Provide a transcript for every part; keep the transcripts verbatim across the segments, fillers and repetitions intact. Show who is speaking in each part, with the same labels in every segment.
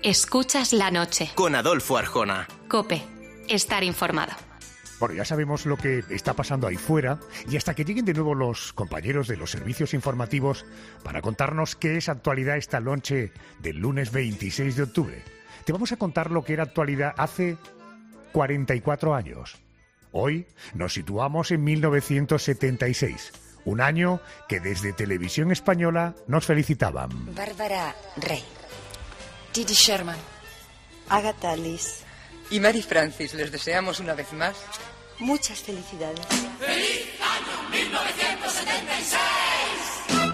Speaker 1: Escuchas la noche.
Speaker 2: Con Adolfo Arjona.
Speaker 1: COPE. Estar informado.
Speaker 3: Bueno, ya sabemos lo que está pasando ahí fuera y hasta que lleguen de nuevo los compañeros de los servicios informativos para contarnos qué es actualidad esta noche del lunes veintiséis de octubre. Te vamos a contar lo que era actualidad hace cuarenta y cuatro años. Hoy nos situamos en mil novecientos setenta y seis, un año que desde Televisión Española nos felicitaban.
Speaker 4: Bárbara Rey, Didi Sherman,
Speaker 5: Agatha Alice
Speaker 6: y Mary Francis. Les deseamos una vez más
Speaker 5: muchas felicidades.
Speaker 7: ¡Feliz año mil novecientos setenta y seis!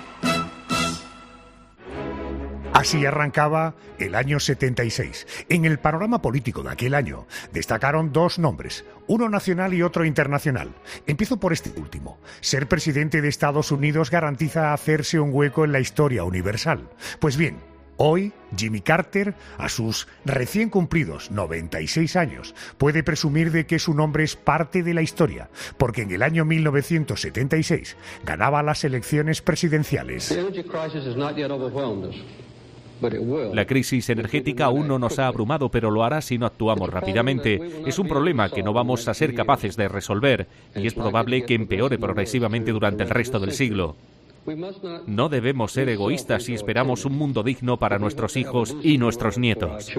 Speaker 3: Así arrancaba el año setenta y seis. En el panorama político de aquel año destacaron dos nombres, uno nacional y otro internacional. Empiezo por este último. Ser presidente de Estados Unidos garantiza hacerse un hueco en la historia universal. Pues bien, hoy, Jimmy Carter, a sus recién cumplidos noventa y seis años, puede presumir de que su nombre es parte de la historia, porque en el año mil novecientos setenta y seis ganaba las elecciones presidenciales.
Speaker 8: La crisis energética aún no nos ha abrumado, pero lo hará si no actuamos rápidamente. Es un problema que no vamos a ser capaces de resolver y es probable que empeore progresivamente durante el resto del siglo. No debemos ser egoístas si esperamos un mundo digno para nuestros hijos y nuestros nietos.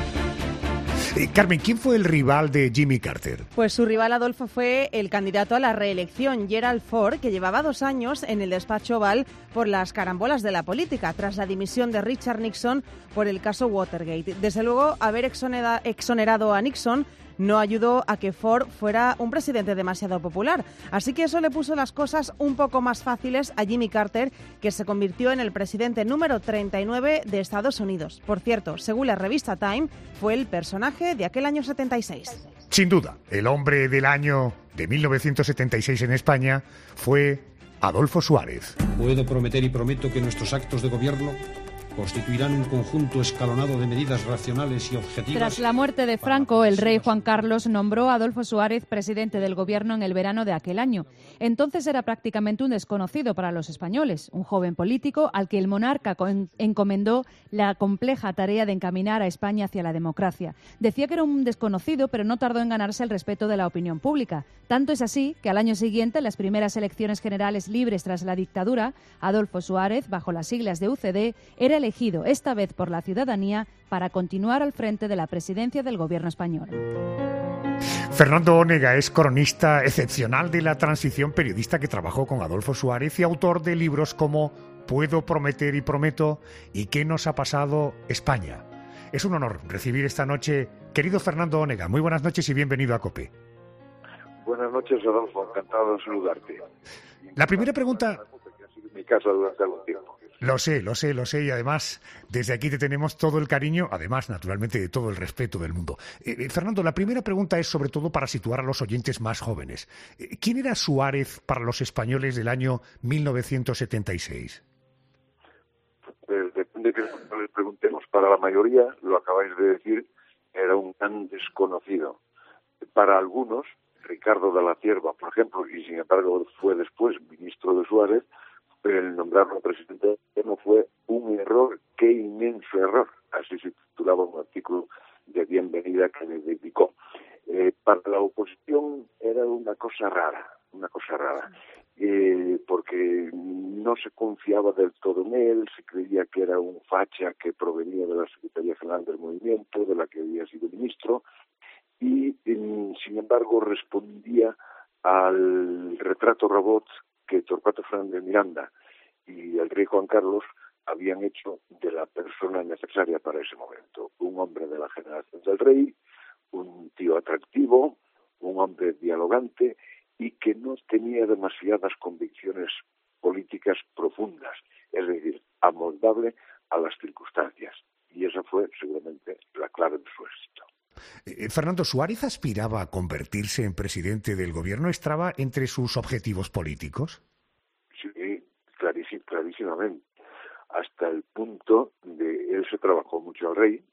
Speaker 3: Eh, Carmen, ¿quién fue el rival de Jimmy Carter?
Speaker 9: Pues su rival, Adolfo, fue el candidato a la reelección, Gerald Ford, que llevaba dos años en el despacho Oval por las carambolas de la política, tras la dimisión de Richard Nixon por el caso Watergate. Desde luego, haber exonera- exonerado a Nixon no ayudó a que Ford fuera un presidente demasiado popular. Así que eso le puso las cosas un poco más fáciles a Jimmy Carter, que se convirtió en el presidente número treinta y nueve de Estados Unidos. Por cierto, según la revista Time, fue el personaje de aquel año setenta y seis.
Speaker 3: Sin duda, el hombre del año de mil novecientos setenta y seis en España fue Adolfo Suárez.
Speaker 10: Puedo prometer y prometo que nuestros actos de gobierno constituirán un conjunto escalonado de medidas racionales y objetivas.
Speaker 11: Tras la muerte de Franco, el rey Juan Carlos nombró a Adolfo Suárez presidente del gobierno en el verano de aquel año. Entonces era prácticamente un desconocido para los españoles, un joven político al que el monarca encomendó la compleja tarea de encaminar a España hacia la democracia. Decía que era un desconocido, pero no tardó en ganarse el respeto de la opinión pública. Tanto es así que al año siguiente, en las primeras elecciones generales libres tras la dictadura, Adolfo Suárez, bajo las siglas de U C D, era elegido esta vez por la ciudadanía para continuar al frente de la presidencia del gobierno español.
Speaker 3: Fernando Onega es cronista excepcional de la transición, periodista que trabajó con Adolfo Suárez y autor de libros como Puedo prometer y prometo y ¿Qué nos ha pasado España? Es un honor recibir esta noche, querido Fernando Onega. Muy buenas noches y bienvenido a COPE.
Speaker 12: Buenas noches, Adolfo. Encantado de saludarte.
Speaker 3: La primera pregunta...
Speaker 12: Que ha sido en mi casa durante algún tiempo.
Speaker 3: Lo sé, lo sé, lo sé, y además desde aquí te tenemos todo el cariño, además naturalmente de todo el respeto del mundo. Eh, eh, Fernando, la primera pregunta es sobre todo para situar a los oyentes más jóvenes. Eh, ¿Quién era Suárez para los españoles del año mil novecientos setenta y seis?
Speaker 12: Pues depende de que les preguntemos. Para la mayoría, lo acabáis de decir, era un tan desconocido. Para algunos, Ricardo de la Cierva, por ejemplo, y sin embargo fue después ministro de Suárez, el nombrarlo presidente no fue un error, qué inmenso error. Así se titulaba un artículo de bienvenida que le dedicó. Eh, para la oposición era una cosa rara, una cosa rara, eh, porque no se confiaba del todo en él, se creía que era un facha que provenía de la Secretaría General del Movimiento, de la que había sido ministro, y eh, sin embargo respondía al retrato robot que Torcuato Fernández Miranda y el rey Juan Carlos habían hecho de la persona necesaria para ese momento. Un hombre de la generación del rey, un tío atractivo, un hombre dialogante y que no tenía demasiadas convicciones políticas profundas, es decir, amoldable a las circunstancias. Y esa fue seguramente la clave de su éxito.
Speaker 3: Eh, Fernando, ¿Suárez aspiraba a convertirse en presidente del gobierno? ¿Estaba entre sus objetivos políticos?
Speaker 12: Sí, clarísim, clarísimamente. Hasta el punto de él se trabajó mucho al rey,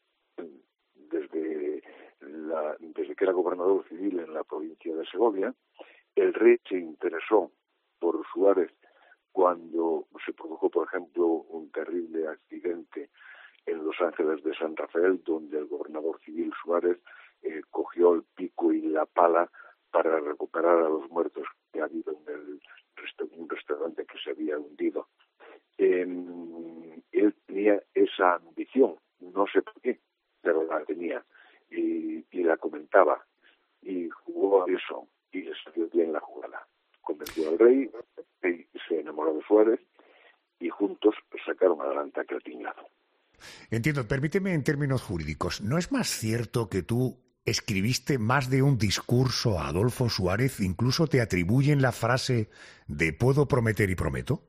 Speaker 12: desde, la, desde que era gobernador civil en la provincia de Segovia. El rey se interesó por Suárez cuando se produjo, por ejemplo, un terrible accidente en los Los Ángeles de San Rafael, donde el gobernador civil Suárez eh, cogió el pico y la pala para recuperar a los muertos que ha habido en el resta- un restaurante que se había hundido. Eh, él tenía esa ambición, no sé por qué, pero la tenía y, y la comentaba y jugó a eso y le salió bien la jugada. Convenció al rey, y se enamoró de Suárez y juntos sacaron adelante aquel tinglado.
Speaker 3: Entiendo, permíteme en términos jurídicos, ¿no es más cierto que tú escribiste más de un discurso a Adolfo Suárez? Incluso te atribuyen la frase de puedo prometer y prometo.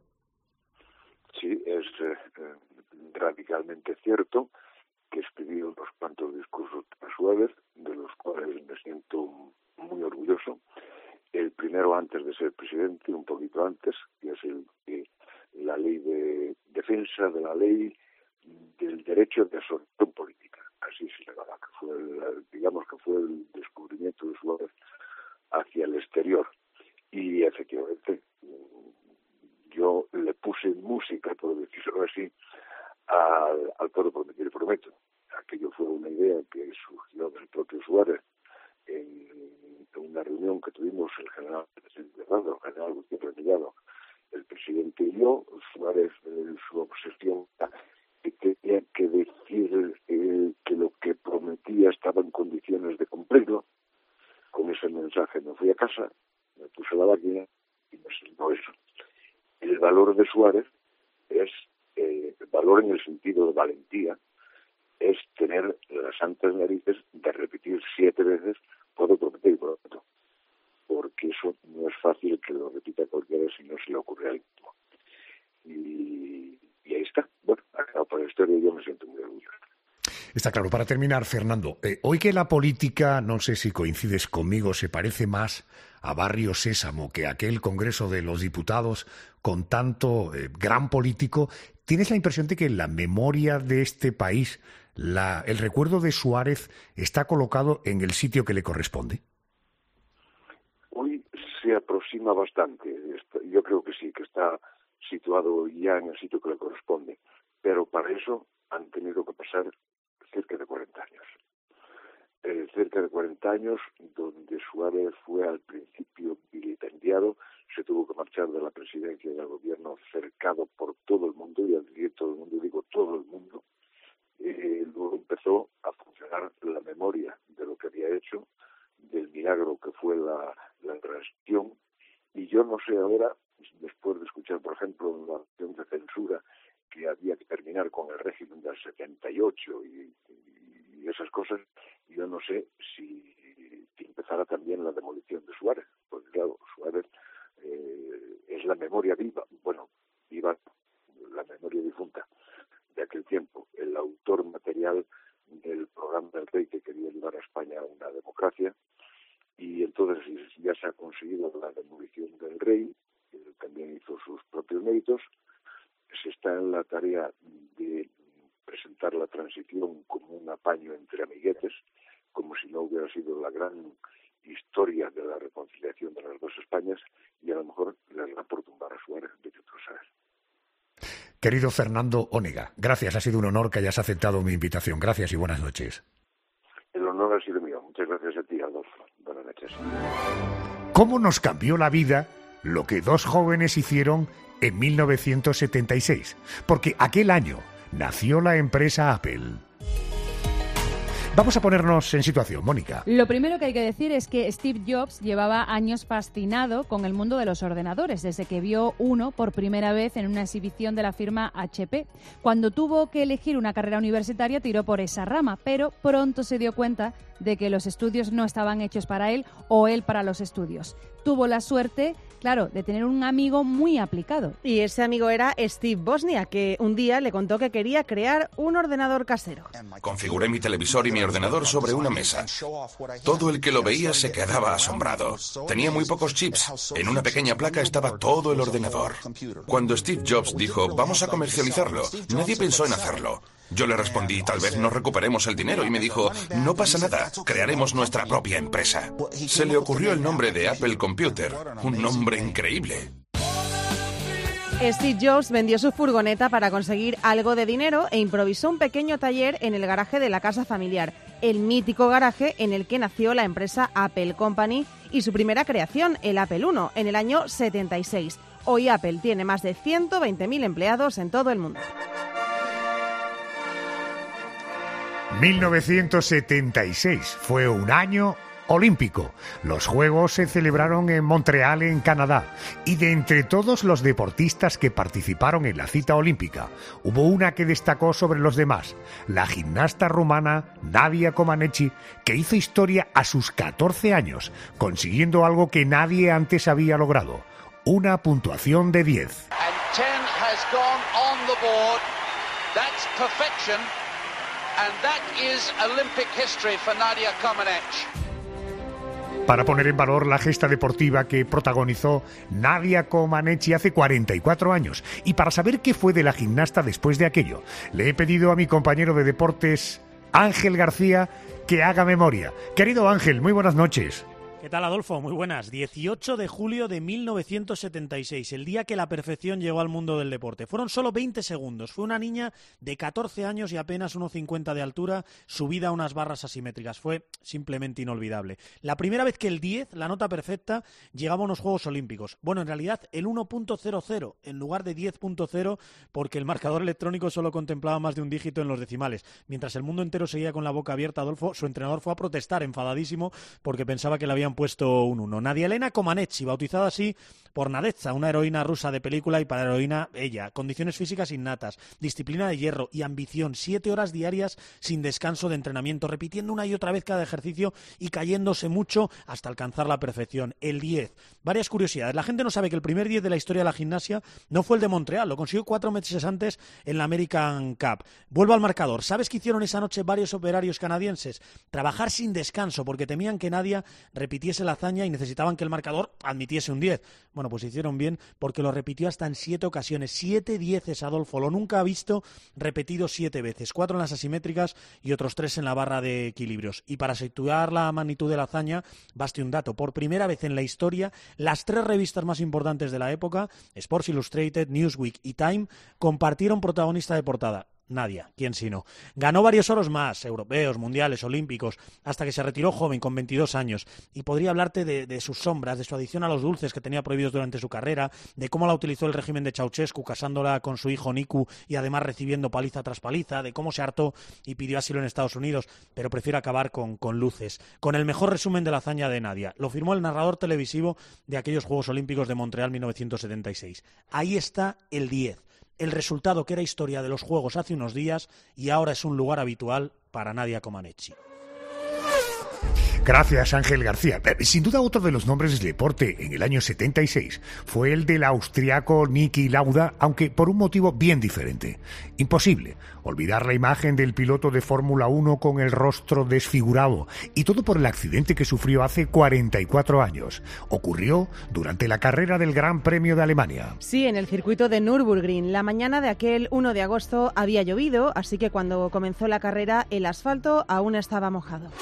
Speaker 12: Sí, es eh, radicalmente cierto que escribí unos cuantos discursos a Suárez, de los cuales me siento muy orgulloso. El primero antes de ser presidente, un poquito antes, que es el que la ley de defensa de la ley del derecho de asociación política, así se llamaba, que fue el, digamos que fue el descubrimiento de Suárez hacia el exterior. Y efectivamente yo le puse música, por decirlo así, al, al puedo prometer y prometo. Aquello fue una idea que surgió del propio Suárez en, en una reunión que tuvimos el general Delgado, el general Gutiérrez Delgado, el presidente y yo. Suárez, eh, su obsesión que tenía que decir eh, que lo que prometía estaba en condiciones de cumplirlo. Con ese mensaje me fui a casa, me puse la máquina y me sentó eso. El valor de Suárez es, eh, el valor en el sentido de valentía, es tener las santas narices de repetir siete veces puedo prometer y prometo, porque eso no es fácil que lo repita cualquiera si no se le ocurre al mismo. Y, y ahí está. Bueno, acabado por la historia y yo me siento muy orgulloso.
Speaker 3: Está claro. Para terminar, Fernando, eh, hoy que la política, no sé si coincides conmigo, se parece más a Barrio Sésamo que a aquel Congreso de los Diputados con tanto eh, gran político, ¿tienes la impresión de que en la memoria de este país la, el recuerdo de Suárez está colocado en el sitio que le corresponde?
Speaker 12: Hoy se aproxima bastante. Yo creo que sí, que está situado ya en el sitio que le corresponde. Pero para eso han tenido que pasar cerca de cuarenta años. Eh, cerca de cuarenta años donde Suárez fue al principio vilipendiado, se tuvo que marchar de la presidencia del gobierno cercado por todo el mundo, y al decir todo el mundo digo todo el mundo. Eh, luego empezó a funcionar la memoria de lo que había hecho, del milagro que fue la, la transición, y yo no sé ahora, después de escuchar por ejemplo la acción de censura que había que terminar con el régimen del setenta y ocho y, y esas cosas, yo no sé si, si empezara también la demolición de Suárez, porque claro, Suárez eh, es la memoria viva, bueno, viva, la memoria difunta de aquel tiempo, el autor material del programa del rey que quería llevar a España a una democracia, y entonces ya se ha conseguido la demolición del rey, él también hizo sus propios méritos. Se está en la tarea de presentar la transición como un apaño entre amiguetes, como si no hubiera sido la gran historia de la reconciliación de las dos Españas, y a lo mejor les da por tumbar a Suárez, de que tú sabes.
Speaker 3: Querido Fernando Onega, gracias, ha sido un honor que hayas aceptado mi invitación. Gracias y buenas noches.
Speaker 12: El honor ha sido mío. Muchas gracias a ti, Adolfo. Buenas noches.
Speaker 3: ¿Cómo nos cambió la vida lo que dos jóvenes hicieron en mil novecientos setenta y seis? Porque aquel año nació la empresa Apple. Vamos a ponernos en situación, Mónica.
Speaker 11: Lo primero que hay que decir es que Steve Jobs llevaba años fascinado con el mundo de los ordenadores, desde que vio uno por primera vez en una exhibición de la firma H P. Cuando tuvo que elegir una carrera universitaria, tiró por esa rama, pero pronto se dio cuenta de que los estudios no estaban hechos para él o él para los estudios. Tuvo la suerte, claro, de tener un amigo muy aplicado.
Speaker 9: Y ese amigo era Steve Wozniak, que un día le contó que quería crear un ordenador casero.
Speaker 2: Configuré mi televisor y mi ordenador sobre una mesa. Todo el que lo veía se quedaba asombrado. Tenía muy pocos chips. En una pequeña placa estaba todo el ordenador. Cuando Steve Jobs dijo, vamos a comercializarlo, nadie pensó en hacerlo. Yo le respondí, tal vez no recuperemos el dinero, y me dijo, no pasa nada, crearemos nuestra propia empresa. Se le ocurrió el nombre de Apple Computer, un nombre increíble.
Speaker 9: Steve Jobs vendió su furgoneta para conseguir algo de dinero e improvisó un pequeño taller en el garaje de la casa familiar, el mítico garaje en el que nació la empresa Apple Company y su primera creación, el Apple uno, en el año setenta y seis. Hoy Apple tiene más de ciento veinte mil empleados en todo el mundo.
Speaker 3: mil novecientos setenta y seis fue un año olímpico. Los Juegos se celebraron en Montreal, en Canadá, y de entre todos los deportistas que participaron en la cita olímpica, hubo una que destacó sobre los demás, la gimnasta rumana Nadia Comaneci, que hizo historia a sus catorce años, consiguiendo algo que nadie antes había logrado, una puntuación de diez. Para poner en valor la gesta deportiva que protagonizó Nadia Comaneci hace cuarenta y cuatro años, y para saber qué fue de la gimnasta después de aquello, le he pedido a mi compañero de deportes, Ángel García, que haga memoria. Querido Ángel, muy buenas noches.
Speaker 13: ¿Qué tal, Adolfo? Muy buenas. dieciocho de julio de mil novecientos setenta y seis, el día que la perfección llegó al mundo del deporte. Fueron solo veinte segundos. Fue una niña de catorce años y apenas uno cincuenta de altura, subida a unas barras asimétricas. Fue simplemente inolvidable. La primera vez que el diez, la nota perfecta, llegaba a unos Juegos Olímpicos. Bueno, en realidad el uno punto cero cero en lugar de diez punto cero, porque el marcador electrónico solo contemplaba más de un dígito en los decimales. Mientras el mundo entero seguía con la boca abierta, Adolfo, su entrenador fue a protestar, enfadadísimo, porque pensaba que le habían puesto un uno. Nadia Elena Comaneci, bautizada así por Nadezhda, una heroína rusa de película, y para heroína ella. Condiciones físicas innatas, disciplina de hierro y ambición. Siete horas diarias sin descanso de entrenamiento, repitiendo una y otra vez cada ejercicio y cayéndose mucho hasta alcanzar la perfección. El diez. Varias curiosidades. La gente no sabe que el primer diez de la historia de la gimnasia no fue el de Montreal, lo consiguió cuatro meses antes en la American Cup. Vuelvo al marcador. ¿Sabes qué hicieron esa noche varios operarios canadienses? Trabajar sin descanso, porque temían que Nadia repitiese la hazaña y necesitaban que el marcador admitiese un diez. Bueno, pues hicieron bien, porque lo repitió hasta en siete ocasiones. Siete dieces, Adolfo. Lo nunca ha visto repetido siete veces. Cuatro en las asimétricas y otros tres en la barra de equilibrios. Y para situar la magnitud de la hazaña, baste un dato. Por primera vez en la historia, las tres revistas más importantes de la época, Sports Illustrated, Newsweek y Time, compartieron protagonista de portada. Nadia, ¿quién sino? Ganó varios oros más, europeos, mundiales, olímpicos, hasta que se retiró joven, con veintidós años. Y podría hablarte de, de sus sombras, de su adicción a los dulces que tenía prohibidos durante su carrera, de cómo la utilizó el régimen de Ceausescu, casándola con su hijo Nicu y además recibiendo paliza tras paliza, de cómo se hartó y pidió asilo en Estados Unidos, pero prefiero acabar con, con luces, con el mejor resumen de la hazaña de Nadia. Lo firmó el narrador televisivo de aquellos Juegos Olímpicos de Montreal mil novecientos setenta y seis. Ahí está el diez. El resultado que era historia de los Juegos hace unos días y ahora es un lugar habitual para Nadia Comaneci.
Speaker 3: Gracias, Ángel García. Sin duda, otro de los nombres del deporte en el año setenta y seis fue el del austriaco Niki Lauda, aunque por un motivo bien diferente. Imposible olvidar la imagen del piloto de Fórmula uno con el rostro desfigurado, y todo por el accidente que sufrió hace cuarenta y cuatro años. Ocurrió durante la carrera del Gran Premio de Alemania.
Speaker 9: Sí, en el circuito de Nürburgring. La mañana de aquel uno de agosto había llovido, así que cuando comenzó la carrera el asfalto aún estaba mojado.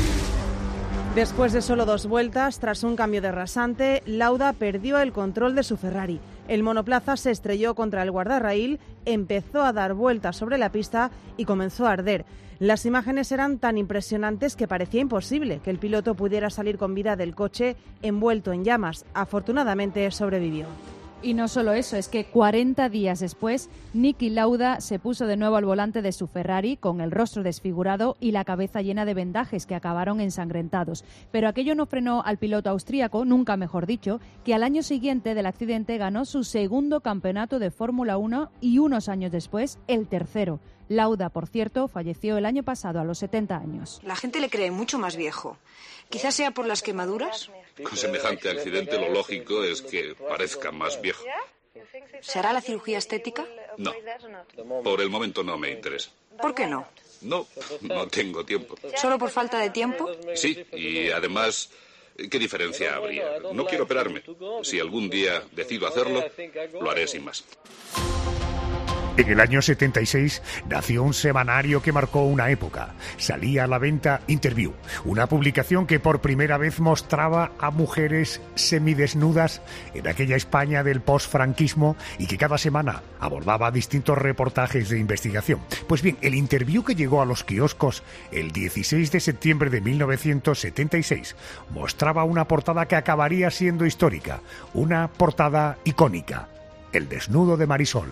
Speaker 9: Después de solo dos vueltas, tras un cambio de rasante, Lauda perdió el control de su Ferrari. El monoplaza se estrelló contra el guardarraíl, empezó a dar vueltas sobre la pista y comenzó a arder. Las imágenes eran tan impresionantes que parecía imposible que el piloto pudiera salir con vida del coche envuelto en llamas. Afortunadamente sobrevivió.
Speaker 11: Y no solo eso, es que cuarenta días después, Niki Lauda se puso de nuevo al volante de su Ferrari con el rostro desfigurado y la cabeza llena de vendajes que acabaron ensangrentados. Pero aquello no frenó al piloto austríaco, nunca mejor dicho, que al año siguiente del accidente ganó su segundo campeonato de Fórmula uno y unos años después el tercero. Lauda, por cierto, falleció el año pasado a los setenta años.
Speaker 4: La gente le cree mucho más viejo. Quizás sea por las quemaduras.
Speaker 14: Con semejante accidente lo lógico es que parezca más viejo.
Speaker 4: ¿Se hará la cirugía estética?
Speaker 14: No, por el momento no me interesa.
Speaker 4: ¿Por qué no?
Speaker 14: No, no tengo tiempo.
Speaker 4: ¿Solo por falta de tiempo?
Speaker 14: Sí, y además, ¿qué diferencia habría? No quiero operarme. Si algún día decido hacerlo, lo haré sin más.
Speaker 3: En el año setenta y seis nació un semanario que marcó una época. Salía a la venta Interview, una publicación que por primera vez mostraba a mujeres semidesnudas en aquella España del posfranquismo y que cada semana abordaba distintos reportajes de investigación. Pues bien, el Interview que llegó a los kioscos el dieciséis de septiembre de mil novecientos setenta y seis mostraba una portada que acabaría siendo histórica, una portada icónica: el desnudo de Marisol.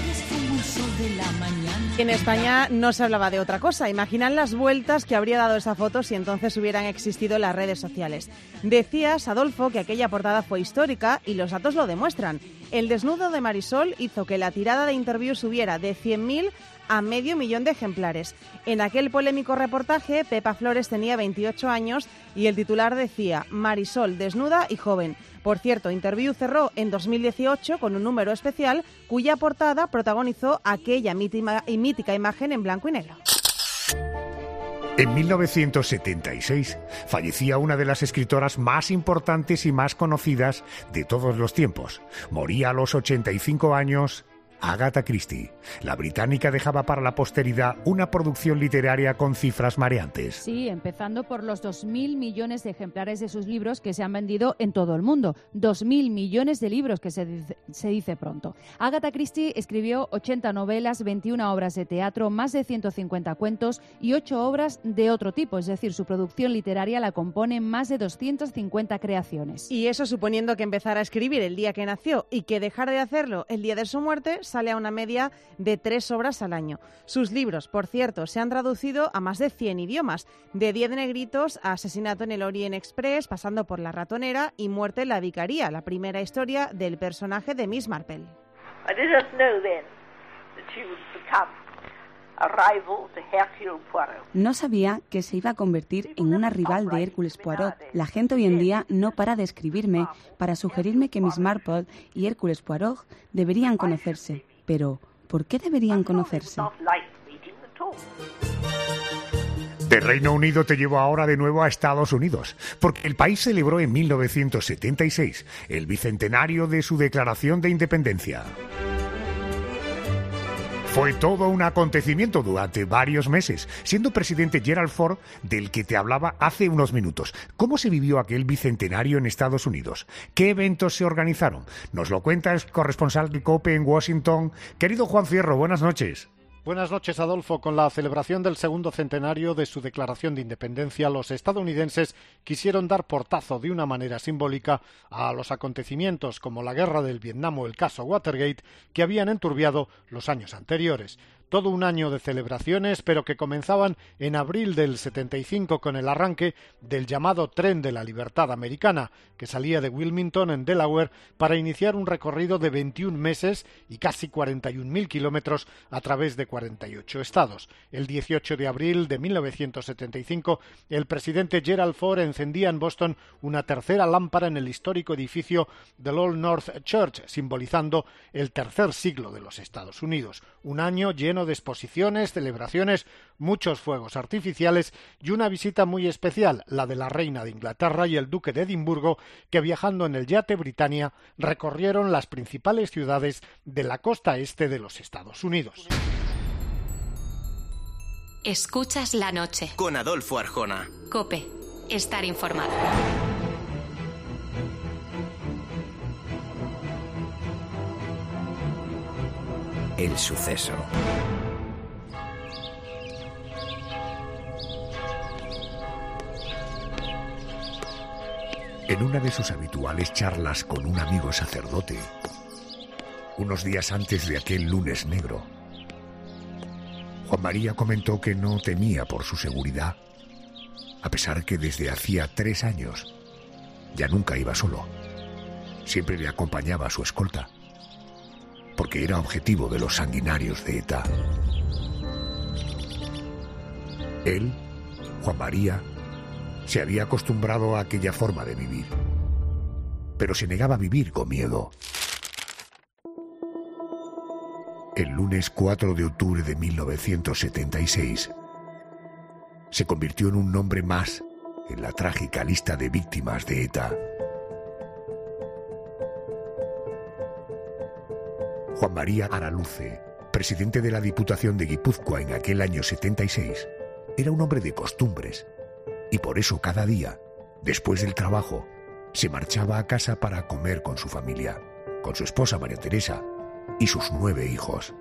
Speaker 9: En España no se hablaba de otra cosa. Imaginad las vueltas que habría dado esa foto si entonces hubieran existido las redes sociales. Decías, Adolfo, que aquella portada fue histórica y los datos lo demuestran. El desnudo de Marisol hizo que la tirada de Interview subiera de cien mil a medio millón de ejemplares. En aquel polémico reportaje, Pepa Flores tenía veintiocho años y el titular decía: Marisol, desnuda y joven. Por cierto, Interview cerró en dos mil dieciocho con un número especial cuya portada protagonizó aquella mítica, mítica imagen en blanco y negro.
Speaker 3: En mil novecientos setenta y seis fallecía una de las escritoras más importantes y más conocidas de todos los tiempos. Moría a los ochenta y cinco años Agatha Christie. La británica dejaba para la posteridad una producción literaria con cifras mareantes.
Speaker 11: Sí, empezando por los dos mil millones de ejemplares de sus libros que se han vendido en todo el mundo. dos mil millones de libros, que se dice, se dice pronto. Agatha Christie escribió ochenta novelas, veintiuna obras de teatro, más de ciento cincuenta cuentos y ocho obras de otro tipo. Es decir, su producción literaria la componen más de doscientas cincuenta creaciones.
Speaker 9: Y eso suponiendo que empezara a escribir el día que nació y que dejara de hacerlo el día de su muerte, sale a una media de tres obras al año. Sus libros, por cierto, se han traducido a más de cien idiomas, de Diez negritos a Asesinato en el Orient Express, pasando por La ratonera y Muerte en la vicaría, la primera historia del personaje de Miss Marple.
Speaker 15: I didn't know then that she would become a rival to Hercule Poirot.
Speaker 16: No sabía que se iba a convertir en una rival de Hércules Poirot. La gente hoy en día no para de escribirme para sugerirme que Miss Marple y Hércules Poirot deberían conocerse. Pero, ¿por qué deberían conocerse?
Speaker 3: De Reino Unido te llevo ahora de nuevo a Estados Unidos, porque el país celebró en mil novecientos setenta y seis el bicentenario de su declaración de independencia. Fue todo un acontecimiento durante varios meses, siendo presidente Gerald Ford, del que te hablaba hace unos minutos. ¿Cómo se vivió aquel bicentenario en Estados Unidos? ¿Qué eventos se organizaron? Nos lo cuenta el corresponsal de COPE en Washington. Querido Juan Fierro, buenas noches.
Speaker 17: Buenas noches, Adolfo. Con la celebración del segundo centenario de su declaración de independencia, los estadounidenses quisieron dar portazo de una manera simbólica a los acontecimientos como la guerra del Vietnam o el caso Watergate, que habían enturbiado los años anteriores. Todo un año de celebraciones, pero que comenzaban en abril del setenta y cinco con el arranque del llamado Tren de la Libertad Americana, que salía de Wilmington, en Delaware, para iniciar un recorrido de veintiún meses y casi cuarenta y un mil kilómetros a través de cuarenta y ocho estados. El dieciocho de abril de mil novecientos setenta y cinco, el presidente Gerald Ford encendía en Boston una tercera lámpara en el histórico edificio del Old North Church, simbolizando el tercer siglo de los Estados Unidos. Un año lleno de exposiciones, celebraciones, muchos fuegos artificiales y una visita muy especial, la de la reina de Inglaterra y el duque de Edimburgo, que viajando en el yate Britannia recorrieron las principales ciudades de la costa este de los Estados Unidos.
Speaker 1: Escuchas la noche.
Speaker 18: Con Adolfo Arjona.
Speaker 1: COPE. Estar informado.
Speaker 18: El suceso.
Speaker 3: En una de sus habituales charlas con un amigo sacerdote, unos días antes de aquel lunes negro, Juan María comentó que no temía por su seguridad, a pesar que desde hacía tres años ya nunca iba solo. Siempre le acompañaba a su escolta, porque era objetivo de los sanguinarios de ETA. Él, Juan María, se había acostumbrado a aquella forma de vivir, pero se negaba a vivir con miedo. El lunes cuatro de octubre de mil novecientos setenta y seis se convirtió en un nombre más en la trágica lista de víctimas de ETA. Juan María Araluce presidente de la Diputación de Guipúzcoa en aquel año setenta y seis, era un hombre de costumbres y por eso cada día, después del trabajo, se marchaba a casa para comer con su familia, con su esposa María Teresa y sus nueve hijos.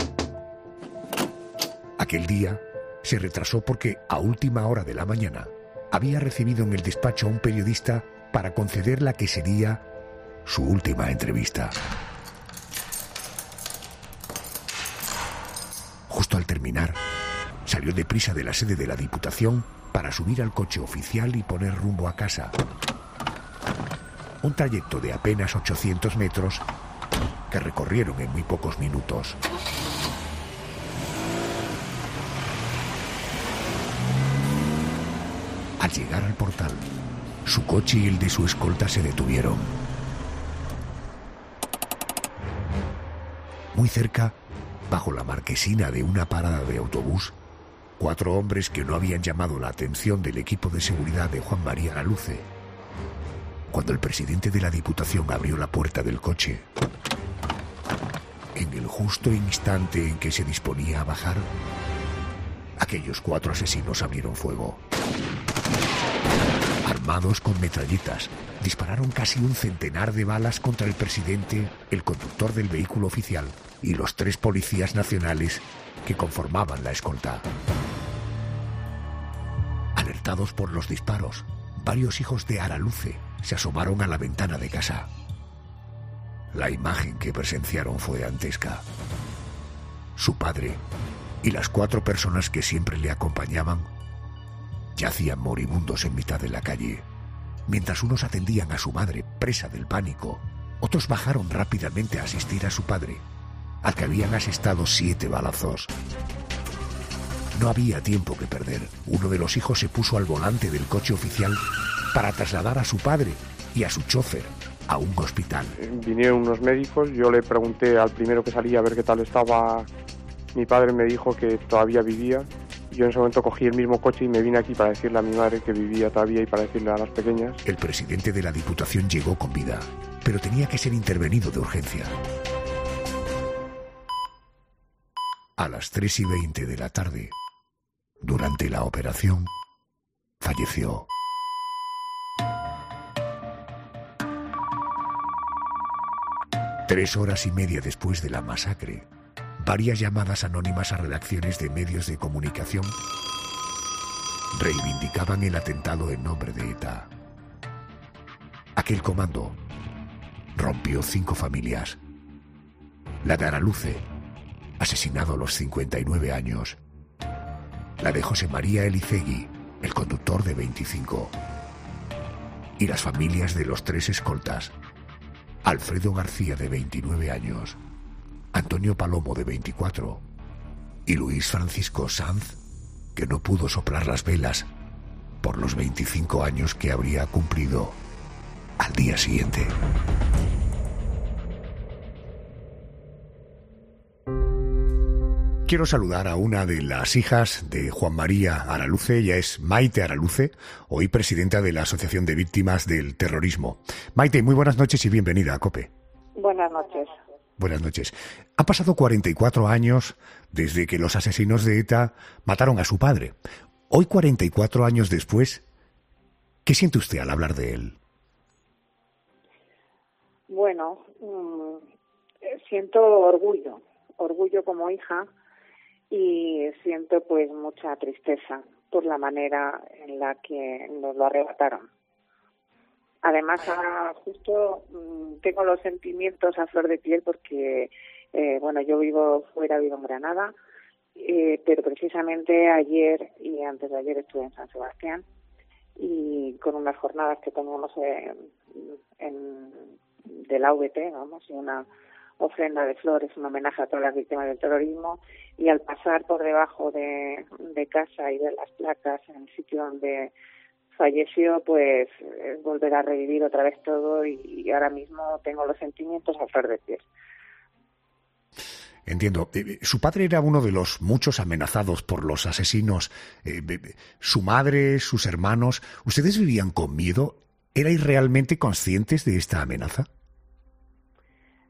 Speaker 3: Aquel día se retrasó porque a última hora de la mañana había recibido en el despacho a un periodista para conceder la que sería su última entrevista. Justo al terminar, salió deprisa de la sede de la Diputación para subir al coche oficial y poner rumbo a casa. Un trayecto de apenas ochocientos metros que recorrieron en muy pocos minutos. Al llegar al portal, su coche y el de su escolta se detuvieron. Muy cerca, bajo la marquesina de una parada de autobús, cuatro hombres que no habían llamado la atención del equipo de seguridad de Juan María Araluce. Cuando el presidente de la Diputación abrió la puerta del coche, en el justo instante en que se disponía a bajar, aquellos cuatro asesinos abrieron fuego. Armados con metralletas, dispararon casi un centenar de balas contra el presidente, el conductor del vehículo oficial y los tres policías nacionales que conformaban la escolta. Alertados por los disparos, varios hijos de Araluce se asomaron a la ventana de casa. La imagen que presenciaron fue dantesca. Su padre y las cuatro personas que siempre le acompañaban yacían moribundos en mitad de la calle. Mientras unos atendían a su madre, presa del pánico, otros bajaron rápidamente a asistir a su padre, al que habían asestado siete balazos. No había tiempo que perder. Uno de los hijos se puso al volante del coche oficial para trasladar a su padre y a su chofer a un hospital.
Speaker 19: Vinieron unos médicos, yo le pregunté al primero que salía a ver qué tal estaba. Mi padre me dijo que todavía vivía. Yo en ese momento cogí el mismo coche y me vine aquí para decirle a mi madre que vivía todavía y para decirle a las pequeñas.
Speaker 3: El presidente de la Diputación llegó con vida, pero tenía que ser intervenido de urgencia. A las tres y veinte de la tarde, durante la operación, falleció. Tres horas y media después de la masacre, varias llamadas anónimas a redacciones de medios de comunicación reivindicaban el atentado en nombre de ETA. Aquel comando rompió cinco familias. La de Araluce, asesinado a los cincuenta y nueve años. La de José María Elizegui, el conductor de veinticinco. Y las familias de los tres escoltas. Alfredo García, de veintinueve años. Antonio Palomo, de veinticuatro, y Luis Francisco Sanz, que no pudo soplar las velas por los veinticinco años que habría cumplido al día siguiente. Quiero saludar a una de las hijas de Juan María Araluce. Ella es Maite Araluce, hoy presidenta de la Asociación de Víctimas del Terrorismo. Maite, muy buenas noches y bienvenida a COPE.
Speaker 20: Buenas noches.
Speaker 3: Buenas noches. Han pasado cuarenta y cuatro años desde que los asesinos de ETA mataron a su padre. Hoy, cuarenta y cuatro años después, ¿qué siente usted al hablar de él?
Speaker 20: Bueno, mmm, siento orgullo, orgullo como hija y siento pues mucha tristeza por la manera en la que nos lo arrebataron. Además, ahora justo mmm, tengo los sentimientos a flor de piel porque, eh, bueno, yo vivo fuera, vivo en Granada, eh, pero precisamente ayer y antes de ayer estuve en San Sebastián y con unas jornadas que teníamos en, en, de la V T, vamos, y una ofrenda de flores, un homenaje a todas las víctimas del terrorismo, y al pasar por debajo de, de casa y ver las placas en el sitio donde falleció, pues es volver a revivir otra vez todo y, y ahora mismo tengo los sentimientos a flor de piel.
Speaker 3: Entiendo. Eh, su padre era uno de los muchos amenazados por los asesinos. Eh, su madre, sus hermanos, ¿ustedes vivían con miedo? ¿Erais realmente conscientes de esta amenaza?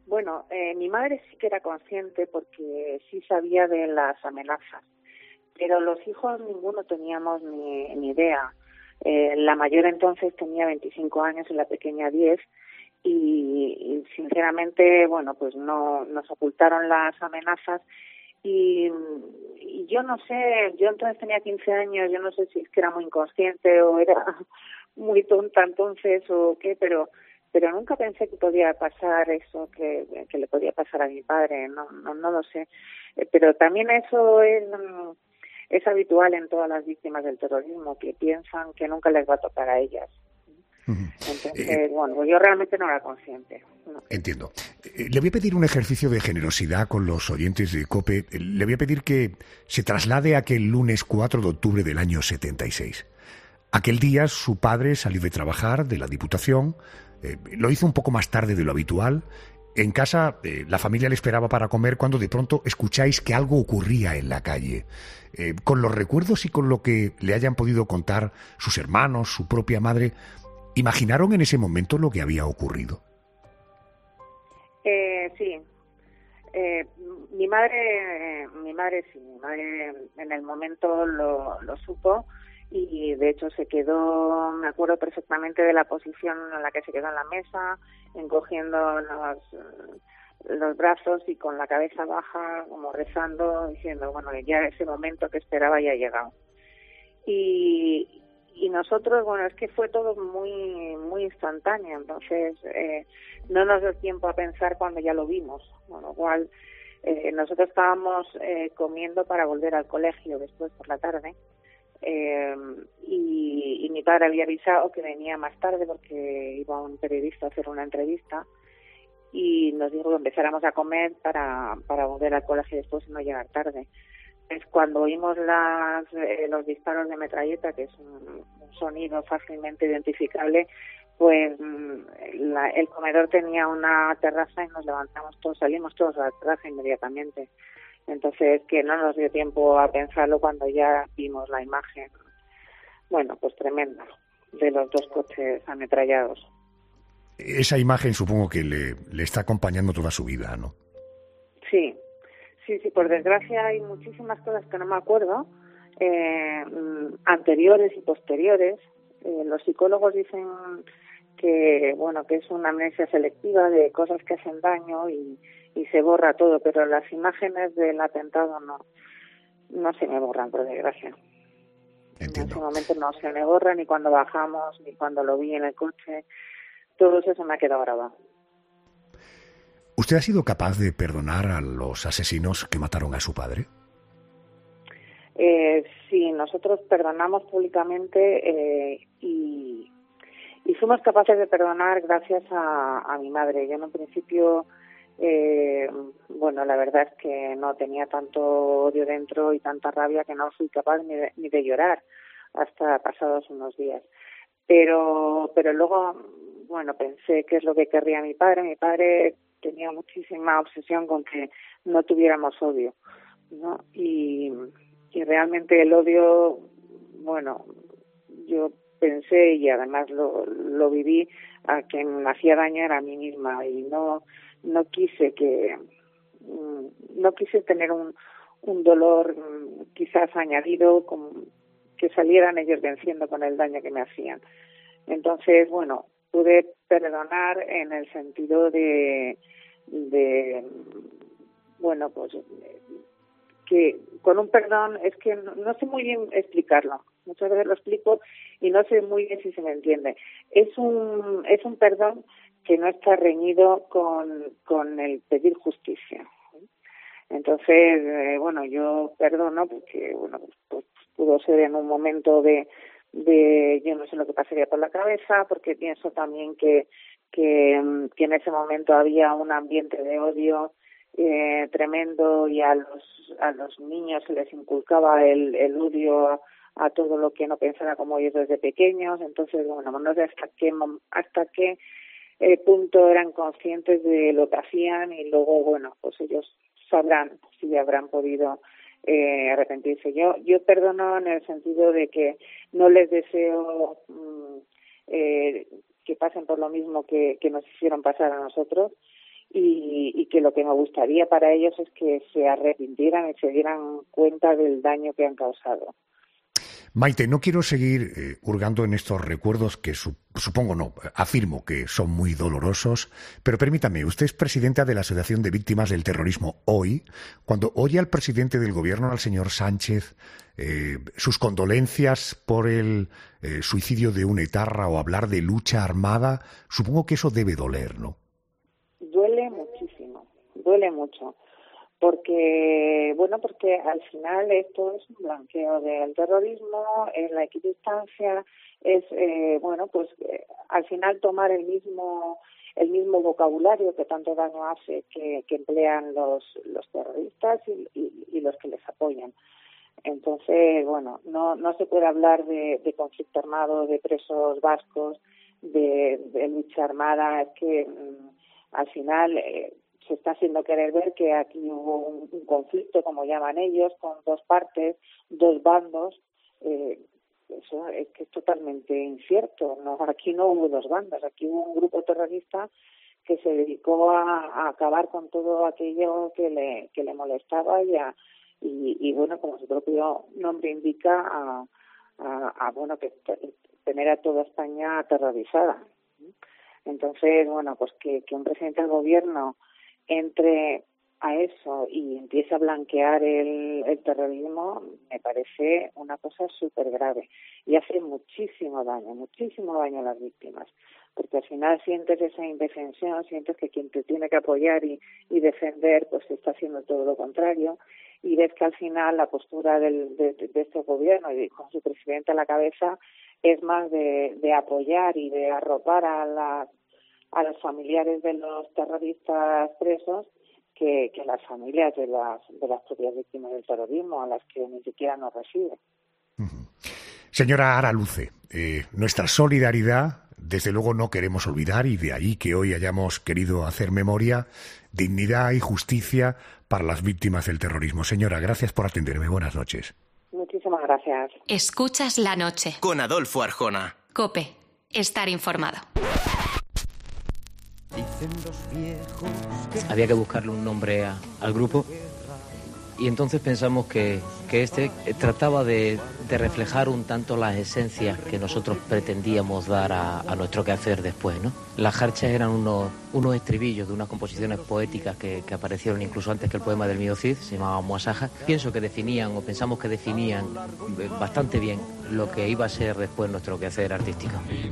Speaker 20: Bueno, eh, mi madre sí que era consciente porque sí sabía de las amenazas, pero los hijos ninguno teníamos ni, ni idea. Eh, la mayor entonces tenía veinticinco años y la pequeña diez, y, y sinceramente, bueno, pues no nos ocultaron las amenazas. Y, y yo no sé, yo entonces tenía quince años, yo no sé si es que era muy inconsciente o era muy tonta entonces o qué, pero pero nunca pensé que podía pasar eso que, que le podía pasar a mi padre, no no, no lo sé. Eh, pero también eso es, es habitual en todas las víctimas del terrorismo, que piensan que nunca les va a tocar a ellas. Entonces, eh, bueno, pues yo realmente no era consciente. No.
Speaker 3: Entiendo. Eh, le voy a pedir un ejercicio de generosidad con los oyentes de COPE. Eh, le voy a pedir que se traslade a aquel lunes cuatro de octubre del año setenta y seis. Aquel día su padre salió de trabajar de la Diputación, eh, lo hizo un poco más tarde de lo habitual. En casa eh, la familia le esperaba para comer cuando de pronto escucháis que algo ocurría en la calle. Eh, con los recuerdos y con lo que le hayan podido contar sus hermanos, su propia madre, ¿imaginaron en ese momento lo que había ocurrido?
Speaker 20: Eh, sí. Eh, mi madre, eh, mi madre sí, mi madre en el momento lo, lo supo y de hecho se quedó, me acuerdo perfectamente de la posición en la que se quedó en la mesa, encogiendo los, los brazos y con la cabeza baja, como rezando, diciendo, bueno, ya ese momento que esperaba ya ha llegado. Y, y nosotros, bueno, es que fue todo muy muy instantáneo, entonces eh, no nos dio tiempo a pensar cuando ya lo vimos, con lo cual eh, nosotros estábamos eh, comiendo para volver al colegio después por la tarde. Eh, y, y mi padre había avisado que venía más tarde porque iba un periodista a hacer una entrevista y nos dijo que empezáramos a comer para, para volver al colegio después y no llegar tarde. Es cuando oímos las, eh, los disparos de metralleta, que es un, un sonido fácilmente identificable, pues la, el comedor tenía una terraza y nos levantamos todos, salimos todos a la terraza inmediatamente. Entonces, que no nos dio tiempo a pensarlo cuando ya vimos la imagen, bueno, pues tremenda, de los dos coches ametrallados.
Speaker 3: Esa imagen supongo que le, le está acompañando toda su vida, ¿no?
Speaker 20: Sí, sí, sí, por desgracia hay muchísimas cosas que no me acuerdo, eh, anteriores y posteriores. Eh, los psicólogos dicen que, bueno, que es una amnesia selectiva de cosas que hacen daño y y se borra todo, pero las imágenes del atentado no no se me borran, por desgracia. Entiendo. En ese momento no se me borran, ni cuando bajamos, ni cuando lo vi en el coche. Todo eso se me ha quedado grabado.
Speaker 3: ¿Usted ha sido capaz de perdonar a los asesinos que mataron a su padre?
Speaker 20: Eh, sí, nosotros perdonamos públicamente eh, y, y fuimos capaces de perdonar gracias a, a mi madre. Yo en un principio... Eh, bueno, la verdad es que no tenía tanto odio dentro y tanta rabia que no fui capaz ni de, ni de llorar hasta pasados unos días. Pero, pero luego, bueno, pensé qué es lo que querría mi padre. Mi padre tenía muchísima obsesión con que no tuviéramos odio, ¿no? Y, y realmente el odio, bueno, yo pensé y además lo, lo viví, a quien me hacía daño era a mí misma y no no quise que no quise tener un, un dolor quizás añadido, con, que salieran ellos venciendo con el daño que me hacían. Entonces, bueno, pude perdonar en el sentido de, de bueno, pues que con un perdón es que no, no sé muy bien explicarlo. Muchas veces lo explico y no sé muy bien si se me entiende. Es un es un perdón que no está reñido con, con el pedir justicia. Entonces, eh, bueno, yo perdono porque, bueno, pues pudo ser en un momento de, de, yo no sé lo que pasaría por la cabeza, porque pienso también que, que, que en ese momento había un ambiente de odio eh, tremendo y a los, a los niños se les inculcaba el, el odio a, a todo lo que no pensara como ellos desde pequeños. Entonces, bueno, no sé hasta qué, hasta qué Eh, punto eran conscientes de lo que hacían y luego, bueno, pues ellos sabrán si habrán podido eh, arrepentirse. Yo yo perdono en el sentido de que no les deseo mm, eh, que pasen por lo mismo que, que nos hicieron pasar a nosotros y, y que lo que me gustaría para ellos es que se arrepintieran y se dieran cuenta del daño que han causado.
Speaker 3: Maite, no quiero seguir eh, hurgando en estos recuerdos que su, supongo no, afirmo que son muy dolorosos, pero permítame, usted es presidenta de la Asociación de Víctimas del Terrorismo hoy. Cuando oye al presidente del gobierno, al señor Sánchez, eh, sus condolencias por el eh, suicidio de un etarra o hablar de lucha armada, supongo que eso debe doler, ¿no?
Speaker 20: Duele muchísimo, duele mucho. Porque, bueno, porque al final esto es un blanqueo del terrorismo, es la equidistancia, es, eh, bueno, pues eh, al final tomar el mismo el mismo vocabulario que tanto daño hace que, que emplean los, los terroristas y, y, y los que les apoyan. Entonces, bueno, no no se puede hablar de, de conflicto armado, de presos vascos, de, de lucha armada, es que mmm, al final... Eh, se está haciendo querer ver que aquí hubo un, un conflicto, como llaman ellos, con dos partes, dos bandos. Eh, eso es que es totalmente incierto. No, aquí no hubo dos bandos, aquí hubo un grupo terrorista que se dedicó a, a acabar con todo aquello que le que le molestaba y, a, y, y bueno, como su propio nombre indica, a, a, a bueno que tener a toda España aterrorizada. Entonces, bueno, pues que, que un presidente del gobierno entre a eso y empieza a blanquear el, el terrorismo, me parece una cosa súper grave y hace muchísimo daño, muchísimo daño a las víctimas, porque al final sientes esa indefensión, sientes que quien te tiene que apoyar y, y defender pues está haciendo todo lo contrario, y ves que al final la postura del, de, de este gobierno y con su presidente a la cabeza es más de, de apoyar y de arropar a las a los familiares de los terroristas presos que, que las familias de las de las propias víctimas del terrorismo, a las que ni siquiera nos reciben.
Speaker 3: Uh-huh. Señora Araluce, eh, nuestra solidaridad, desde luego no queremos olvidar, y de ahí que hoy hayamos querido hacer memoria, dignidad y justicia para las víctimas del terrorismo. Señora, gracias por atenderme. Buenas noches.
Speaker 20: Muchísimas gracias.
Speaker 1: Escuchas la noche.
Speaker 18: Con Adolfo Arjona.
Speaker 1: COPE. Estar informado.
Speaker 21: Había que buscarle un nombre a, al grupo y entonces pensamos que, que este trataba de, de reflejar un tanto las esencias que nosotros pretendíamos dar a, a nuestro quehacer después, ¿no? Las jarchas eran unos, unos estribillos de unas composiciones poéticas que, que aparecieron incluso antes que el poema del Mío Cid, se llamaba Muasaja. Pienso que definían, o pensamos que definían bastante bien lo que iba a ser después nuestro quehacer artístico.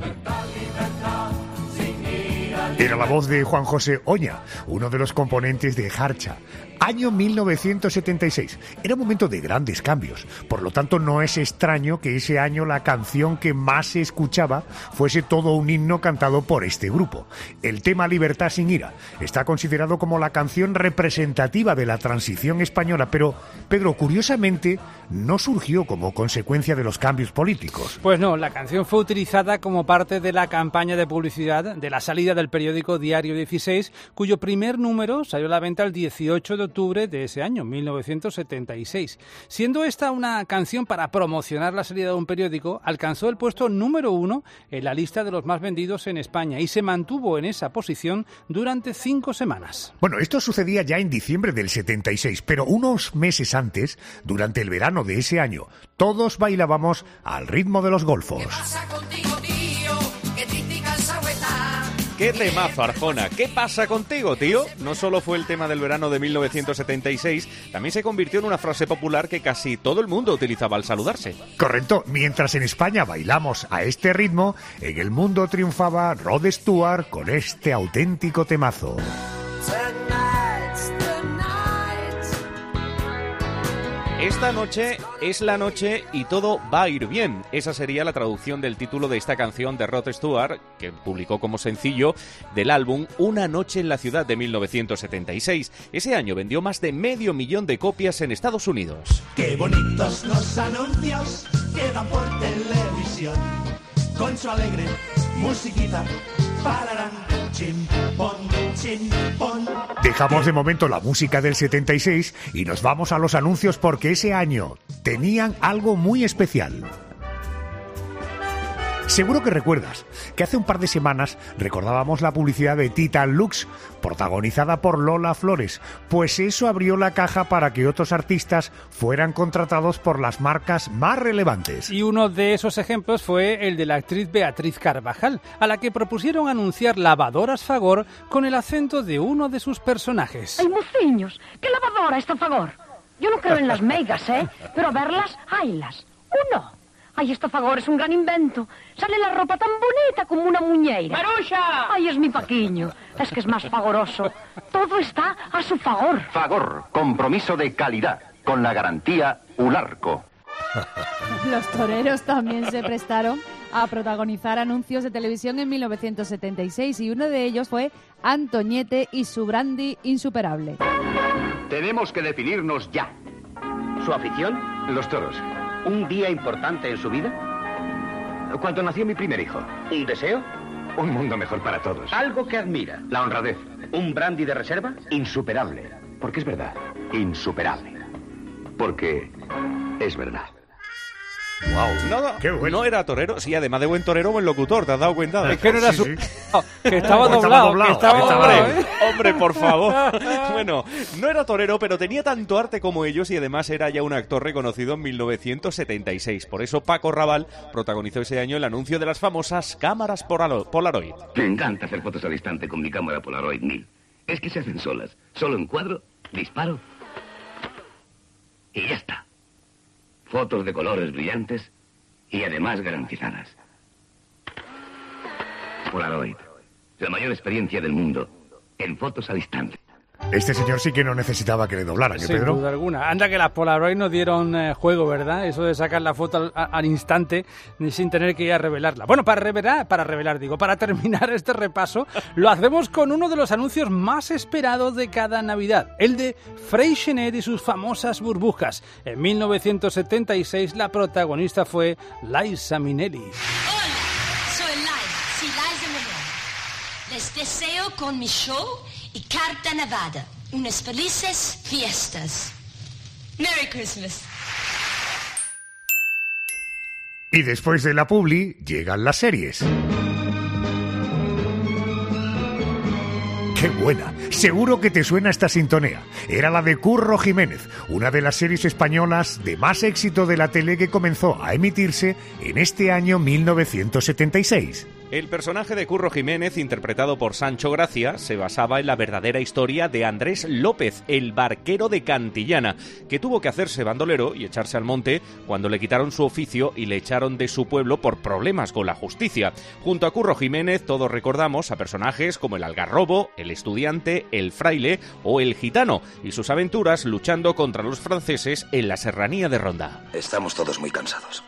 Speaker 3: Era la voz de Juan José Oña, uno de los componentes de Jarcha. Año mil novecientos setenta y seis. Era un momento de grandes cambios. Por lo tanto, no es extraño que ese año la canción que más se escuchaba fuese todo un himno cantado por este grupo. El tema Libertad sin ira está considerado como la canción representativa de la transición española, pero, Pedro, curiosamente, no surgió como consecuencia de los cambios políticos.
Speaker 22: Pues no, la canción fue utilizada como parte de la campaña de publicidad de la salida del periódico Diario dieciséis, cuyo primer número salió a la venta el dieciocho de octubre de ese año, mil novecientos setenta y seis. Siendo esta una canción para promocionar la salida de un periódico, alcanzó el puesto número uno en la lista de los más vendidos en España y se mantuvo en esa posición durante cinco semanas.
Speaker 3: Bueno, esto sucedía ya en diciembre del setenta y seis, pero unos meses antes, durante el verano de ese año, todos bailábamos al ritmo de los golfos.
Speaker 7: ¿Qué pasa contigo, tío? ¿Qué triste y cansado estás?
Speaker 8: ¡Qué temazo, Arjona! ¿Qué pasa contigo, tío? No solo fue el tema del verano de mil novecientos setenta y seis, también se convirtió en una frase popular que casi todo el mundo utilizaba al saludarse.
Speaker 3: Correcto. Mientras en España bailamos a este ritmo, en el mundo triunfaba Rod Stewart con este auténtico temazo.
Speaker 8: Esta noche es la noche y todo va a ir bien. Esa sería la traducción del título de esta canción de Rod Stewart, que publicó como sencillo del álbum Una noche en la ciudad de mil novecientos setenta y seis. Ese año vendió más de medio millón de copias en Estados Unidos.
Speaker 7: Qué bonitos los anuncios que dan por televisión, con su alegre musiquita. Pararán, chimpón, chimpón.
Speaker 3: Dejamos de momento la música del setenta y seis y nos vamos a los anuncios porque ese año tenían algo muy especial. Seguro que recuerdas que hace un par de semanas recordábamos la publicidad de Titan Lux, protagonizada por Lola Flores. Pues eso abrió la caja para que otros artistas fueran contratados por las marcas más relevantes.
Speaker 22: Y uno de esos ejemplos fue el de la actriz Beatriz Carvajal, a la que propusieron anunciar lavadoras Fagor con el acento de uno de sus personajes.
Speaker 5: ¡Ay, mociños! ¿Qué lavadora esta Fagor? Yo no creo en las meigas, ¿eh? Pero a verlas, haylas. Uno. Ay, esta Fagor es un gran invento. Sale la ropa tan bonita como una muñeira.
Speaker 7: ¡Maruxa!
Speaker 5: Ay, es mi paquiño. Es que es más fagoroso. Todo está a su favor.
Speaker 6: Fagor, compromiso de calidad, con la garantía Ularco.
Speaker 11: Los toreros también se prestaron a protagonizar anuncios de televisión en mil novecientos setenta y seis y uno de ellos fue Antoñete y su brandy insuperable.
Speaker 6: Tenemos que definirnos ya.
Speaker 23: ¿Su afición?
Speaker 6: Los toros.
Speaker 23: ¿Un día importante en su vida?
Speaker 6: Cuando nació mi primer hijo.
Speaker 23: ¿Un deseo?
Speaker 6: Un mundo mejor para todos.
Speaker 23: ¿Algo que admira?
Speaker 6: La honradez.
Speaker 23: ¿Un brandy de reserva?
Speaker 6: Insuperable. Porque es verdad. Insuperable. Porque es verdad.
Speaker 24: Wow, no, no,
Speaker 3: Qué bueno.
Speaker 24: no era torero, sí, además de buen torero, buen locutor, ¿te has dado cuenta?
Speaker 22: Es que no era
Speaker 3: Sí,
Speaker 22: su...
Speaker 3: sí.
Speaker 22: No, que estaba doblado, que estaba
Speaker 24: Hombre,
Speaker 22: doblado, ¿eh?
Speaker 24: hombre, por favor. Bueno, no era torero, pero tenía tanto arte como ellos y además era ya un actor reconocido en mil novecientos setenta y seis. Por eso Paco Raval protagonizó ese año el anuncio de las famosas cámaras Polaroid.
Speaker 6: Me encanta hacer fotos al instante con mi cámara Polaroid mil. Es que se hacen solas. Solo encuadro, disparo y ya está. Fotos de colores brillantes y además garantizadas. Polaroid, la mayor experiencia del mundo en fotos al instante.
Speaker 3: Este señor sí que no necesitaba que le doblaran, ¿eh,
Speaker 22: Sin
Speaker 3: Pedro?
Speaker 22: duda alguna. Anda que las Polaroid nos dieron eh, juego, ¿verdad? Eso de sacar la foto al, al instante ni sin tener que ir a revelarla. Bueno, para revelar, para revelar, digo, para terminar este repaso, lo hacemos con uno de los anuncios más esperados de cada Navidad, el de Freixenet y sus famosas burbujas. En mil novecientos setenta y seis la protagonista fue Liza Minnelli.
Speaker 7: Hola, soy Liza, sí, Liza Minnelli. Les deseo con mi show y Carta Nevada unas felices fiestas. Merry Christmas.
Speaker 3: Y después de la publi, llegan las series. ¡Qué buena! Seguro que te suena esta sintonía. Era la de Curro Jiménez, una de las series españolas de más éxito de la tele que comenzó a emitirse en este año mil novecientos setenta y seis.
Speaker 24: El personaje de Curro Jiménez, interpretado por Sancho Gracia, se basaba en la verdadera historia de Andrés López, el barquero de Cantillana, que tuvo que hacerse bandolero y echarse al monte cuando le quitaron su oficio y le echaron de su pueblo por problemas con la justicia. Junto a Curro Jiménez todos recordamos a personajes como el algarrobo, el estudiante, el fraile o el gitano, y sus aventuras luchando contra los franceses en la serranía de Ronda.
Speaker 6: Estamos todos muy cansados.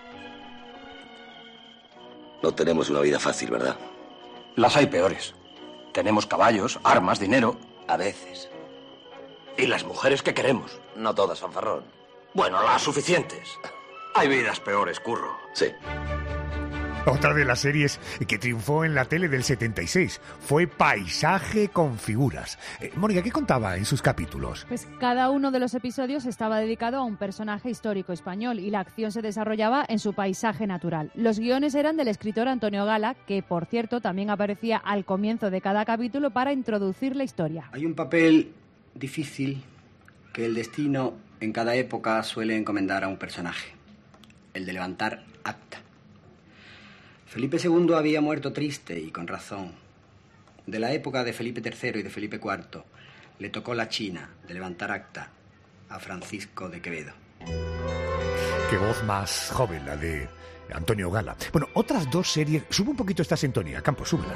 Speaker 6: No tenemos una vida fácil, ¿verdad?
Speaker 23: Las hay peores. Tenemos caballos, armas, dinero. A veces.
Speaker 6: ¿Y las mujeres que queremos?
Speaker 23: No todas, fanfarrón.
Speaker 6: Bueno, las suficientes.
Speaker 23: Hay vidas peores, Curro.
Speaker 6: Sí.
Speaker 3: Otra de las series que triunfó en la tele del setenta y seis fue Paisaje con figuras. Eh, Mónica, ¿qué contaba en sus capítulos?
Speaker 11: Pues cada uno de los episodios estaba dedicado a un personaje histórico español y la acción se desarrollaba en su paisaje natural. Los guiones eran del escritor Antonio Gala, que por cierto también aparecía al comienzo de cada capítulo para introducir la historia.
Speaker 25: Hay un papel difícil que el destino en cada época suele encomendar a un personaje, el de levantar acta. Felipe segundo había muerto triste y con razón. De la época de Felipe tercero y de Felipe cuarto le tocó la china de levantar acta a Francisco de Quevedo.
Speaker 3: Qué voz más joven la de Antonio Gala. Bueno, otras dos series... Sube un poquito esta sintonía, Campos, súbela.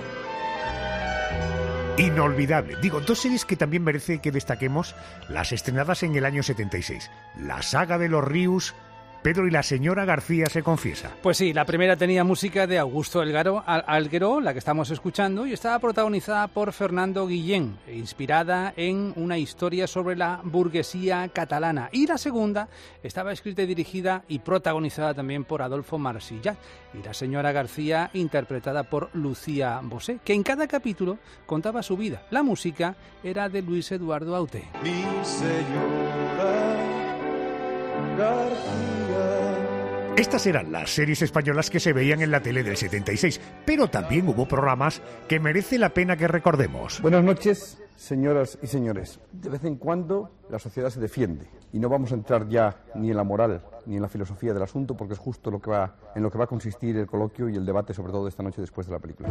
Speaker 3: Inolvidable. Digo, dos series que también merece que destaquemos, las estrenadas en el año setenta y seis. La saga de los Ríos... Pedro y la señora García se confiesa.
Speaker 22: Pues sí, la primera tenía música de Augusto Alguero, Alguero, la que estamos escuchando, y estaba protagonizada por Fernando Guillén, inspirada en una historia sobre la burguesía catalana. Y la segunda estaba escrita y dirigida y protagonizada también por Adolfo Marsillat, y la señora García interpretada por Lucía Bosé, que en cada capítulo contaba su vida. La música era de Luis Eduardo Aute.
Speaker 26: Mi señora García.
Speaker 3: Estas eran las series españolas que se veían en la tele del setenta y seis, pero también hubo programas que merece la pena que recordemos.
Speaker 2: Buenas noches, señoras y señores. De vez en cuando la sociedad se defiende y no vamos a entrar ya ni en la moral ni en la filosofía del asunto, porque es justo lo que va, en lo que va a consistir el coloquio y el debate, sobre todo esta noche después de la película.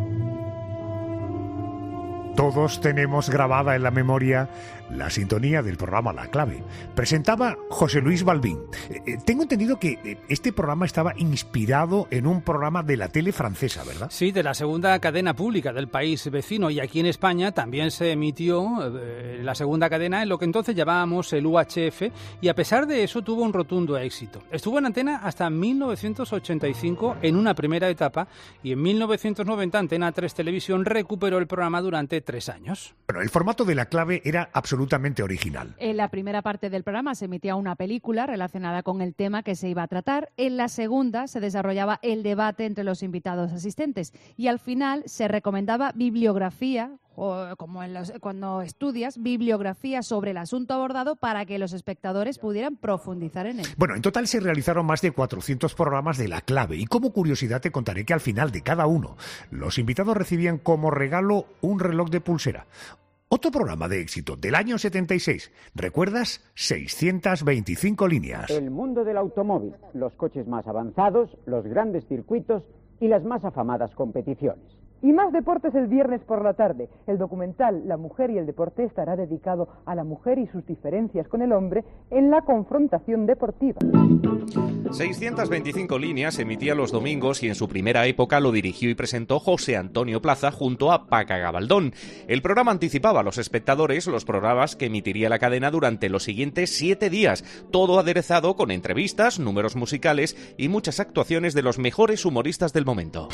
Speaker 3: Todos tenemos grabada en la memoria la sintonía del programa La Clave. Presentaba José Luis Balbín. Eh, tengo entendido que eh, este programa estaba inspirado en un programa de la tele francesa, ¿verdad?
Speaker 22: Sí, de la segunda cadena pública del país vecino, y aquí en España también se emitió eh, la segunda cadena en lo que entonces llamábamos el U H F, y a pesar de eso tuvo un rotundo éxito. Estuvo en antena hasta mil novecientos ochenta y cinco en una primera etapa, y en mil novecientos noventa Antena tres Televisión recuperó el programa durante tres años.
Speaker 3: Bueno, el formato de La Clave era absolutamente original.
Speaker 11: En la primera parte del programa se emitía una película relacionada con el tema que se iba a tratar. En la segunda se desarrollaba el debate entre los invitados asistentes. Y al final se recomendaba bibliografía, o como en los, cuando estudias, bibliografía sobre el asunto abordado para que los espectadores pudieran profundizar en él.
Speaker 3: Bueno, en total se realizaron más de cuatrocientos programas de La Clave, y como curiosidad te contaré que al final de cada uno los invitados recibían como regalo un reloj de pulsera. Otro programa de éxito del año setenta y seis, ¿recuerdas? seiscientas veinticinco líneas.
Speaker 4: El mundo del automóvil, los coches más avanzados, los grandes circuitos y las más afamadas competiciones.
Speaker 10: Y más deportes el viernes por la tarde. El documental La mujer y el deporte estará dedicado a la mujer y sus diferencias con el hombre en la confrontación deportiva.
Speaker 24: seiscientas veinticinco líneas emitía los domingos, y en su primera época lo dirigió y presentó José Antonio Plaza junto a Paca Gabaldón. El programa anticipaba a los espectadores los programas que emitiría la cadena durante los siguientes siete días, todo aderezado con entrevistas, números musicales y muchas actuaciones de los mejores humoristas del momento.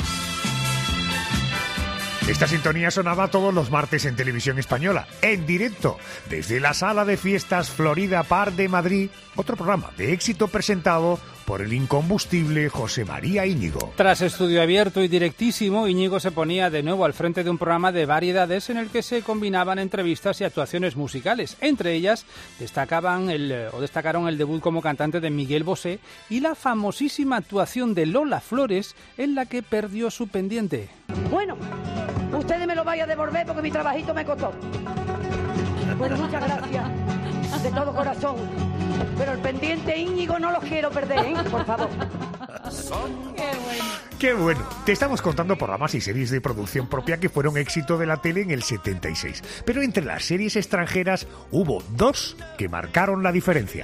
Speaker 3: Esta sintonía sonaba todos los martes en Televisión Española, en directo, desde la Sala de Fiestas Florida Park de Madrid, otro programa de éxito presentado por el incombustible José María Íñigo.
Speaker 22: Tras estudio abierto y directísimo, Íñigo se ponía de nuevo al frente de un programa de variedades en el que se combinaban entrevistas y actuaciones musicales. Entre ellas destacaban el, o destacaron el debut como cantante de Miguel Bosé y la famosísima actuación de Lola Flores, en la que perdió su pendiente.
Speaker 10: Bueno, ustedes me lo vayan a devolver porque mi trabajito me costó. Bueno, muchas gracias, de todo corazón. Pero el pendiente Íñigo no lo quiero perder, ¿eh? Por favor.
Speaker 11: Qué bueno.
Speaker 3: Qué bueno. Te estamos contando programas y series de producción propia que fueron éxito de la tele en el setenta y seis. Pero entre las series extranjeras hubo dos que marcaron la diferencia.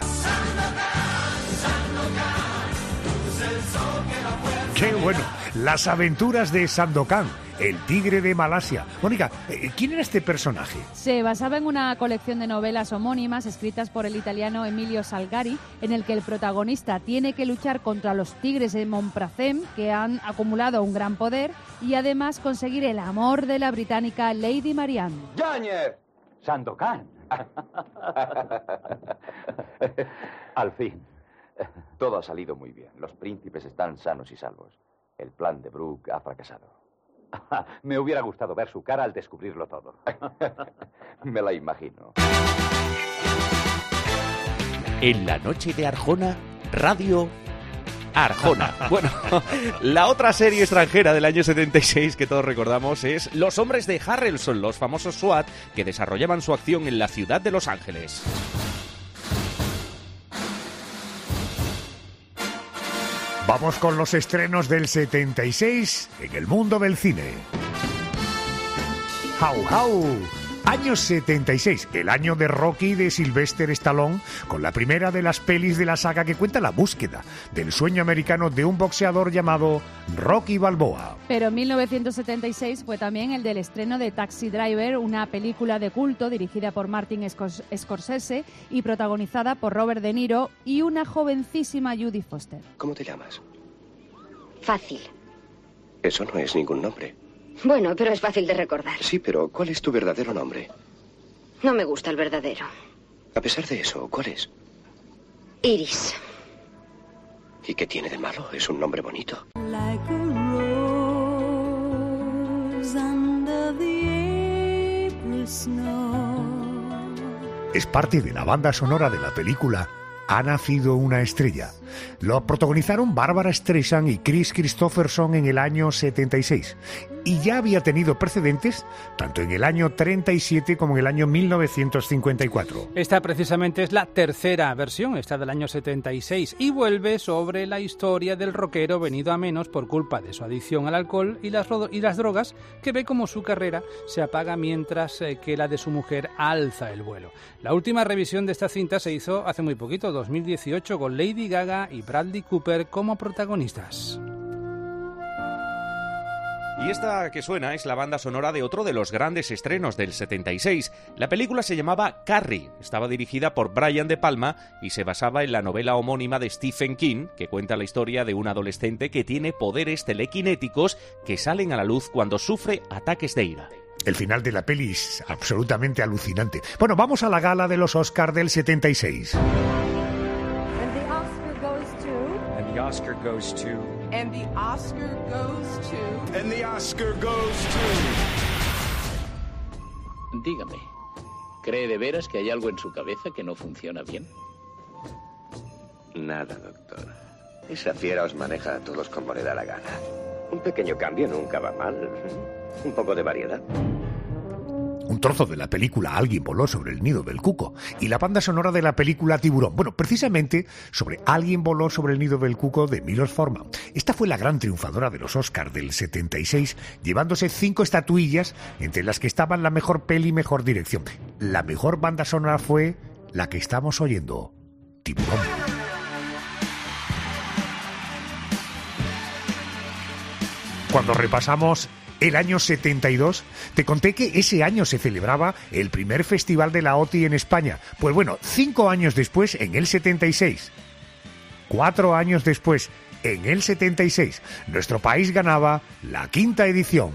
Speaker 3: ¡Qué bueno! Las aventuras de Sandokan, el tigre de Malasia. Mónica, ¿quién era este personaje?
Speaker 11: Se basaba en una colección de novelas homónimas escritas por el italiano Emilio Salgari, en el que el protagonista tiene que luchar contra los tigres de Montpracem, que han acumulado un gran poder, y además conseguir el amor de la británica Lady Marianne.
Speaker 12: ¡Yañez! ¡Sandokan! Al fin. Todo ha salido muy bien. Los príncipes están sanos y salvos. El plan de Brooke ha fracasado. Me hubiera gustado ver su cara al descubrirlo todo. Me la imagino.
Speaker 24: En la noche de Arjona, Radio Arjona. Bueno, la otra serie extranjera del año setenta y seis que todos recordamos es Los hombres de Harrelson, los famosos SWAT que desarrollaban su acción en la ciudad de Los Ángeles.
Speaker 3: Vamos con los estrenos del setenta y seis en el mundo del cine. ¡Jau, jau! Año setenta y seis, el año de Rocky de Sylvester Stallone, con la primera de las pelis de la saga que cuenta la búsqueda del sueño americano de un boxeador llamado Rocky Balboa.
Speaker 11: Pero en mil novecientos setenta y seis fue también el del estreno de Taxi Driver, una película de culto dirigida por Martin Scorsese y protagonizada por Robert De Niro y una jovencísima Judy Foster.
Speaker 13: ¿Cómo te llamas?
Speaker 26: Fácil.
Speaker 13: Eso no es ningún nombre.
Speaker 26: Bueno, pero es fácil de recordar.
Speaker 13: Sí, pero ¿cuál es tu verdadero nombre?
Speaker 26: No me gusta el verdadero.
Speaker 13: A pesar de eso, ¿cuál es?
Speaker 26: Iris.
Speaker 13: ¿Y qué tiene de malo? Es un nombre bonito.
Speaker 27: Like a rose under the April snow.
Speaker 3: Es parte de la banda sonora de la película Ha nacido una estrella, Lo protagonizaron Bárbara Streisand y Kris Kristofferson en el año setenta y seis. Y ya había tenido precedentes tanto en el año treinta y siete como en el año mil novecientos cincuenta y cuatro.
Speaker 22: Esta precisamente es la tercera versión, esta del año setenta y seis, y vuelve sobre la historia del rockero venido a menos por culpa de su adicción al alcohol y las, y las drogas, que ve como su carrera se apaga mientras eh, que la de su mujer alza el vuelo. La última revisión de esta cinta se hizo hace muy poquito, dos mil dieciocho, con Lady Gaga y Bradley Cooper como protagonistas.
Speaker 24: Y esta que suena es la banda sonora de otro de los grandes estrenos del setenta y seis. La película se llamaba Carrie, estaba dirigida por Brian De Palma y se basaba en la novela homónima de Stephen King, que cuenta la historia de un adolescente que tiene poderes telequinéticos que salen a la luz cuando sufre ataques de ira.
Speaker 3: El final de la peli es absolutamente alucinante. Bueno, vamos a la gala de los Oscar del setenta y seis.
Speaker 9: And the Oscar goes to...
Speaker 14: And the Oscar goes to...
Speaker 9: And the Oscar goes to...
Speaker 14: And the Oscar goes to...
Speaker 15: Dígame, ¿cree de veras que hay algo en su cabeza que no funciona bien?
Speaker 13: Nada, doctor. Esa fiera os maneja a todos como le da la gana. Un pequeño cambio nunca va mal. Un poco de variedad.
Speaker 3: Un trozo de la película Alguien voló sobre el nido del cuco y la banda sonora de la película Tiburón. Bueno, precisamente sobre Alguien voló sobre el nido del cuco de Milos Forman. Esta fue la gran triunfadora de los Oscars del setenta y seis, llevándose cinco estatuillas, entre las que estaban la mejor peli y mejor dirección. La mejor banda sonora fue la que estamos oyendo, Tiburón. Cuando repasamos el año setenta y dos, te conté que ese año se celebraba el primer festival de la O T I en España. Pues bueno, cinco años después, en el setenta y seis, cuatro años después, en el setenta y seis, nuestro país ganaba la quinta edición.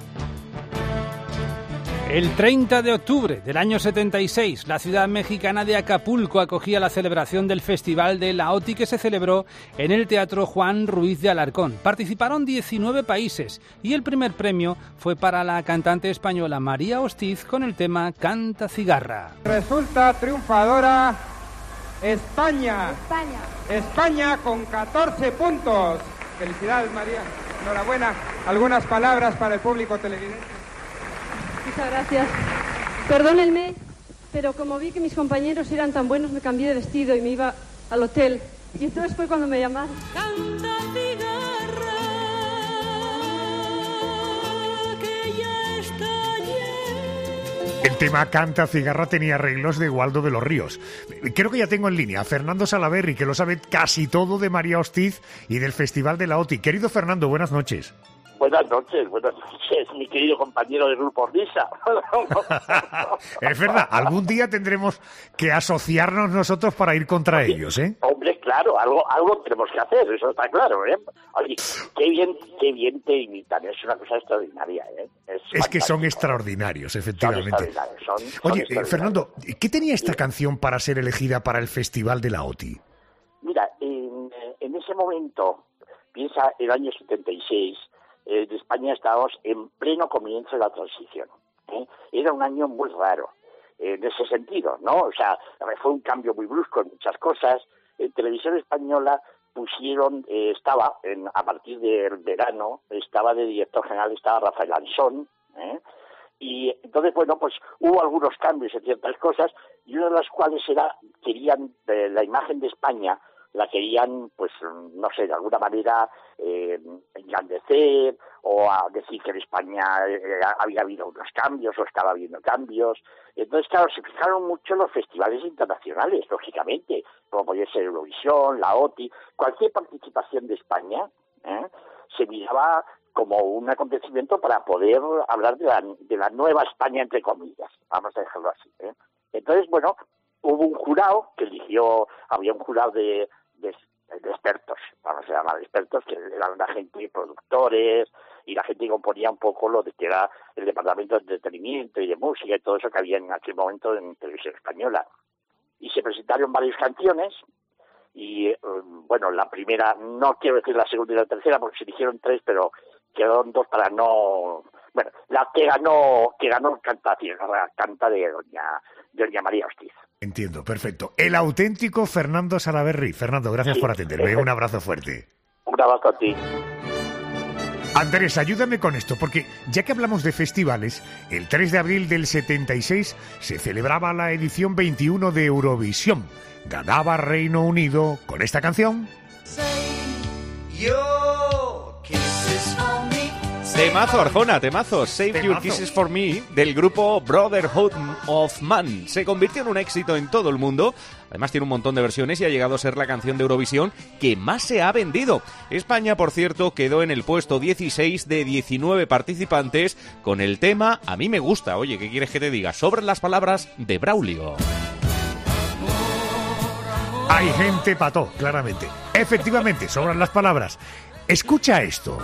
Speaker 22: El treinta de octubre del año setenta y seis, la ciudad mexicana de Acapulco acogía la celebración del Festival de la O T I que se celebró en el Teatro Juan Ruiz de Alarcón. Participaron diecinueve países y el primer premio fue para la cantante española María Hostiz con el tema Canta Cigarra.
Speaker 16: Resulta triunfadora España.
Speaker 9: España.
Speaker 16: España con catorce puntos. Felicidades, María. Enhorabuena. Algunas palabras para el público televidente.
Speaker 9: Muchas gracias. Perdónenme, pero como vi que mis compañeros eran tan buenos, me cambié de vestido y me iba al hotel. Y entonces fue cuando me llamaron. Canta cigarra, que ya está llena.
Speaker 3: El tema Canta Cigarra tenía arreglos de Waldo de los Ríos. Creo que ya tengo en línea a Fernando Salaverry, que lo sabe casi todo de María Hostiz y del Festival de la O T I. Querido Fernando, buenas noches.
Speaker 17: Buenas noches, buenas noches, mi querido compañero del Grupo Risa.
Speaker 3: Es verdad, algún día tendremos que asociarnos nosotros para ir contra Oye, ellos, ¿eh?
Speaker 17: Hombre, claro, algo algo tenemos que hacer, eso está claro, ¿eh? Oye, qué bien, qué bien te imitan, es una cosa extraordinaria, ¿eh? Es,
Speaker 3: es que son extraordinarios, efectivamente.
Speaker 17: Son extraordinarios, son, son
Speaker 3: Oye,
Speaker 17: extraordinarios.
Speaker 3: Fernando, ¿qué tenía esta canción para ser elegida para el Festival de la O T I?
Speaker 17: Mira, en, en ese momento, piensa el año setenta y seis, Eh, de España estábamos en pleno comienzo de la transición. ¿eh? Era un año muy raro, eh, en ese sentido, ¿no? O sea, fue un cambio muy brusco en muchas cosas. En Televisión Española pusieron, eh, estaba, en, a partir del verano, estaba de director general, estaba Rafael Ansón, ¿eh? Y entonces, bueno, pues hubo algunos cambios en ciertas cosas, y una de las cuales era, querían eh, la imagen de España, la querían, pues, no sé, de alguna manera eh, engrandecer o a decir que en España eh, había habido unos cambios o estaba habiendo cambios. Entonces, claro, se fijaron mucho en los festivales internacionales, lógicamente, como podía ser Eurovisión, la O T I, cualquier participación de España ¿eh? se miraba como un acontecimiento para poder hablar de la, de la nueva España, entre comillas, vamos a dejarlo así. ¿eh? Entonces, bueno, hubo un jurado que eligió, había un jurado de De, de expertos, vamos a llamar expertos, que eran la gente, productores, y la gente que componía un poco lo de que era el departamento de entretenimiento y de música y todo eso que había en aquel momento en Televisión Española. Y se presentaron varias canciones, y eh, bueno, la primera, no quiero decir la segunda y la tercera, porque se eligieron tres, pero quedaron dos para no... Bueno, la que ganó, que ganó Canta Cigarra, Canta de doña doña María Hostiz.
Speaker 3: Entiendo, perfecto. El auténtico Fernando Salaverry. Fernando, gracias
Speaker 17: Sí.
Speaker 3: por atenderme. Un abrazo fuerte.
Speaker 17: Un abrazo a ti.
Speaker 3: Andrés, ayúdame con esto, porque ya que hablamos de festivales, el tres de abril del setenta y seis se celebraba la edición veintiuno de Eurovisión. Ganaba Reino Unido con esta canción.
Speaker 24: Temazo, Arjona, temazo. Save
Speaker 3: Temazo.
Speaker 24: Your Kisses for Me, del grupo Brotherhood of Man. Se convirtió en un éxito en todo el mundo. Además tiene un montón de versiones y ha llegado a ser la canción de Eurovisión que más se ha vendido. España, por cierto, quedó en el puesto dieciséis de diecinueve participantes con el tema A mí me gusta. Oye, ¿qué quieres que te diga? Sobre las palabras de Braulio.
Speaker 3: Hay gente pató, claramente. Efectivamente, sobran las palabras. Escucha esto.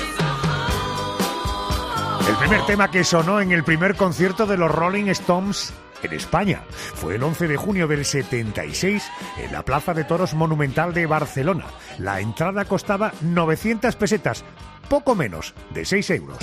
Speaker 3: El primer tema que sonó en el primer concierto de los Rolling Stones en España fue el once de junio del setenta y seis en la Plaza de Toros Monumental de Barcelona. La entrada costaba novecientas pesetas, poco menos de seis euros.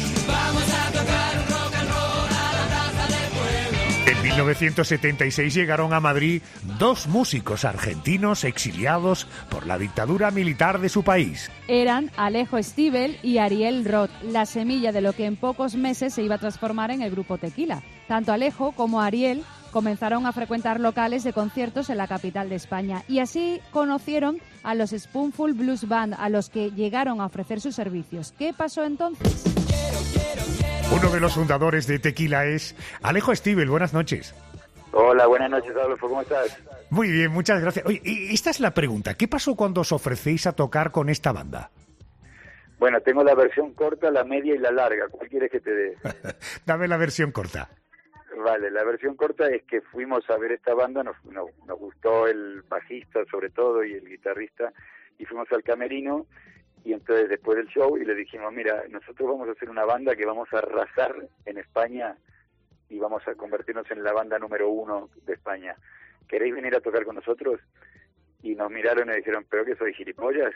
Speaker 3: En mil novecientos setenta y seis llegaron a Madrid dos músicos argentinos exiliados por la dictadura militar de su país.
Speaker 11: Eran Alejo Stivel y Ariel Roth, la semilla de lo que en pocos meses se iba a transformar en el grupo Tequila. Tanto Alejo como Ariel comenzaron a frecuentar locales de conciertos en la capital de España y así conocieron a los Spoonful Blues Band, a los que llegaron a ofrecer sus servicios. ¿Qué pasó entonces?
Speaker 3: Uno de los fundadores de Tequila es Alejo Stivel. Buenas noches.
Speaker 1: Hola, buenas noches, Adolfo. ¿Cómo estás?
Speaker 3: Muy bien, muchas gracias. Oye, esta es la pregunta. ¿Qué pasó cuando os ofrecéis a tocar con esta banda?
Speaker 1: Bueno, tengo la versión corta, la media y la larga. ¿Cuál quieres que te dé?
Speaker 3: Dame la versión corta.
Speaker 1: Vale, la versión corta es que fuimos a ver esta banda, nos, nos, nos gustó el bajista sobre todo y el guitarrista, y fuimos al camerino, y entonces después del show y le dijimos, mira, nosotros vamos a hacer una banda que vamos a arrasar en España y vamos a convertirnos en la banda número uno de España. ¿Queréis venir a tocar con nosotros? Y nos miraron y dijeron, ¿pero qué soy, gilipollas?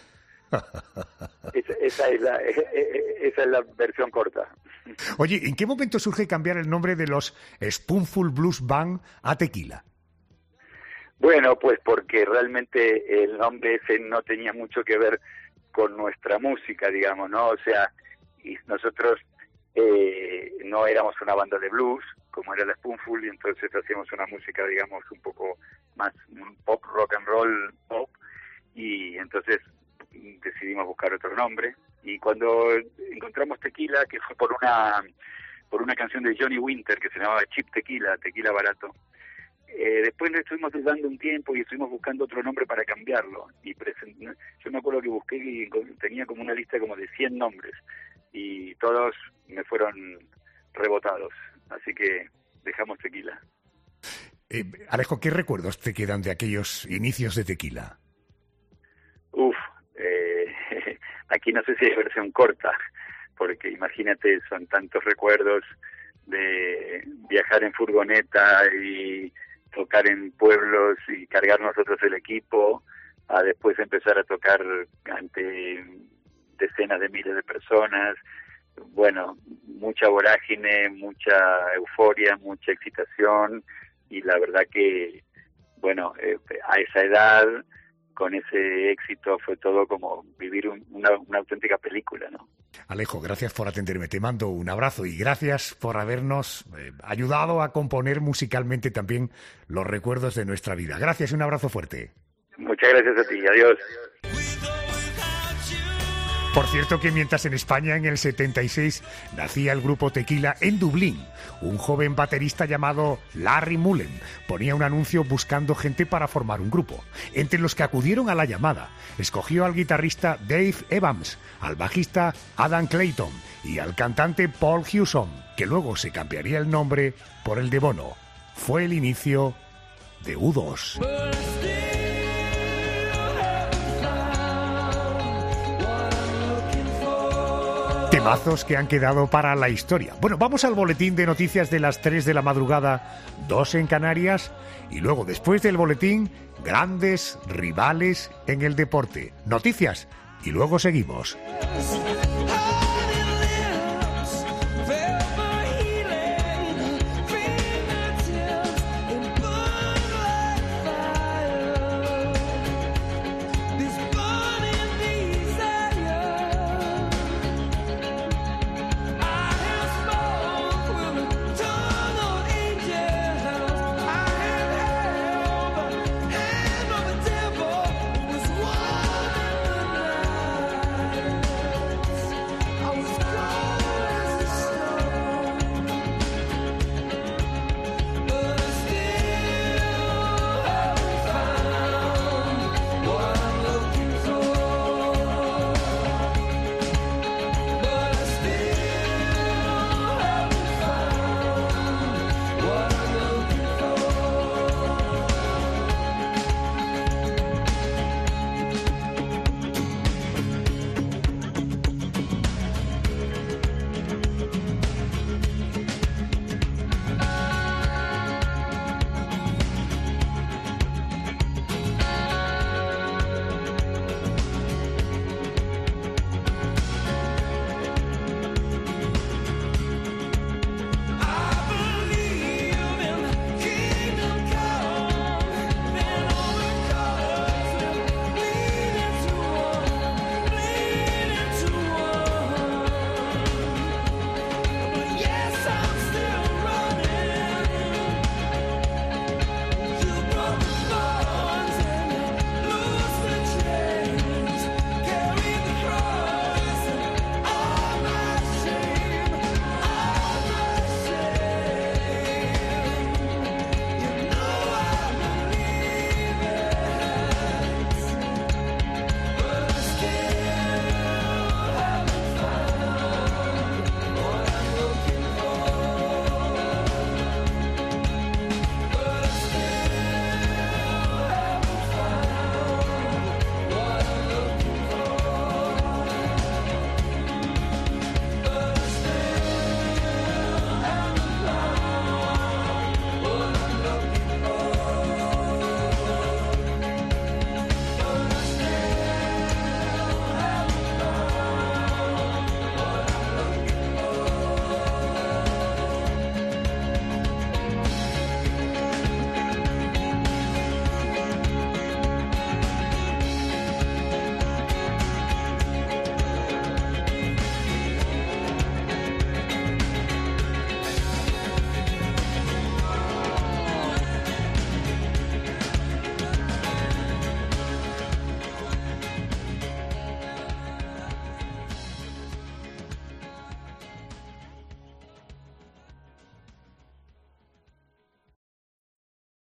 Speaker 1: esa, esa, es la, esa es la versión corta.
Speaker 3: Oye, ¿en qué momento surge cambiar el nombre de los Spoonful Blues Band a Tequila?
Speaker 1: Bueno, pues porque realmente el nombre ese no tenía mucho que ver con nuestra música, digamos, ¿no? O sea, y nosotros eh, no éramos una banda de blues, como era la Spoonful, y entonces hacíamos una música, digamos, un poco más un pop, rock and roll, pop, y entonces decidimos buscar otro nombre. Y cuando encontramos Tequila, que fue por una por una canción de Johnny Winter que se llamaba Cheap Tequila, Tequila Barato, Eh, después le estuvimos dudando un tiempo y estuvimos buscando otro nombre para cambiarlo. Y present... Yo me acuerdo que busqué y tenía como una lista como de cien nombres y todos me fueron rebotados. Así que dejamos Tequila.
Speaker 3: Eh, Alejo, ¿qué recuerdos te quedan de aquellos inicios de Tequila?
Speaker 1: Uf, eh, aquí no sé si hay versión corta, porque imagínate, son tantos recuerdos de viajar en furgoneta y tocar en pueblos y cargar nosotros el equipo, a después empezar a tocar ante decenas de miles de personas. Bueno, mucha vorágine, mucha euforia, mucha excitación, y la verdad que, bueno, eh, a esa edad, con ese éxito, fue todo como vivir un, una, una auténtica película, ¿no?
Speaker 3: Alejo, gracias por atenderme. Te mando un abrazo y gracias por habernos eh, ayudado a componer musicalmente también los recuerdos de nuestra vida. Gracias y un abrazo fuerte.
Speaker 1: Muchas gracias a ti. Adiós.
Speaker 3: Por cierto que mientras en España en el setenta y seis nacía el grupo Tequila, en Dublín, un joven baterista llamado Larry Mullen ponía un anuncio buscando gente para formar un grupo. Entre los que acudieron a la llamada, escogió al guitarrista Dave Evans, al bajista Adam Clayton y al cantante Paul Hewson, que luego se cambiaría el nombre por el de Bono. Fue el inicio de U dos. Temazos que han quedado para la historia. Bueno, vamos al boletín de noticias de las tres de la madrugada, dos en Canarias, y luego, después del boletín, grandes rivales en el deporte. Noticias, y luego seguimos.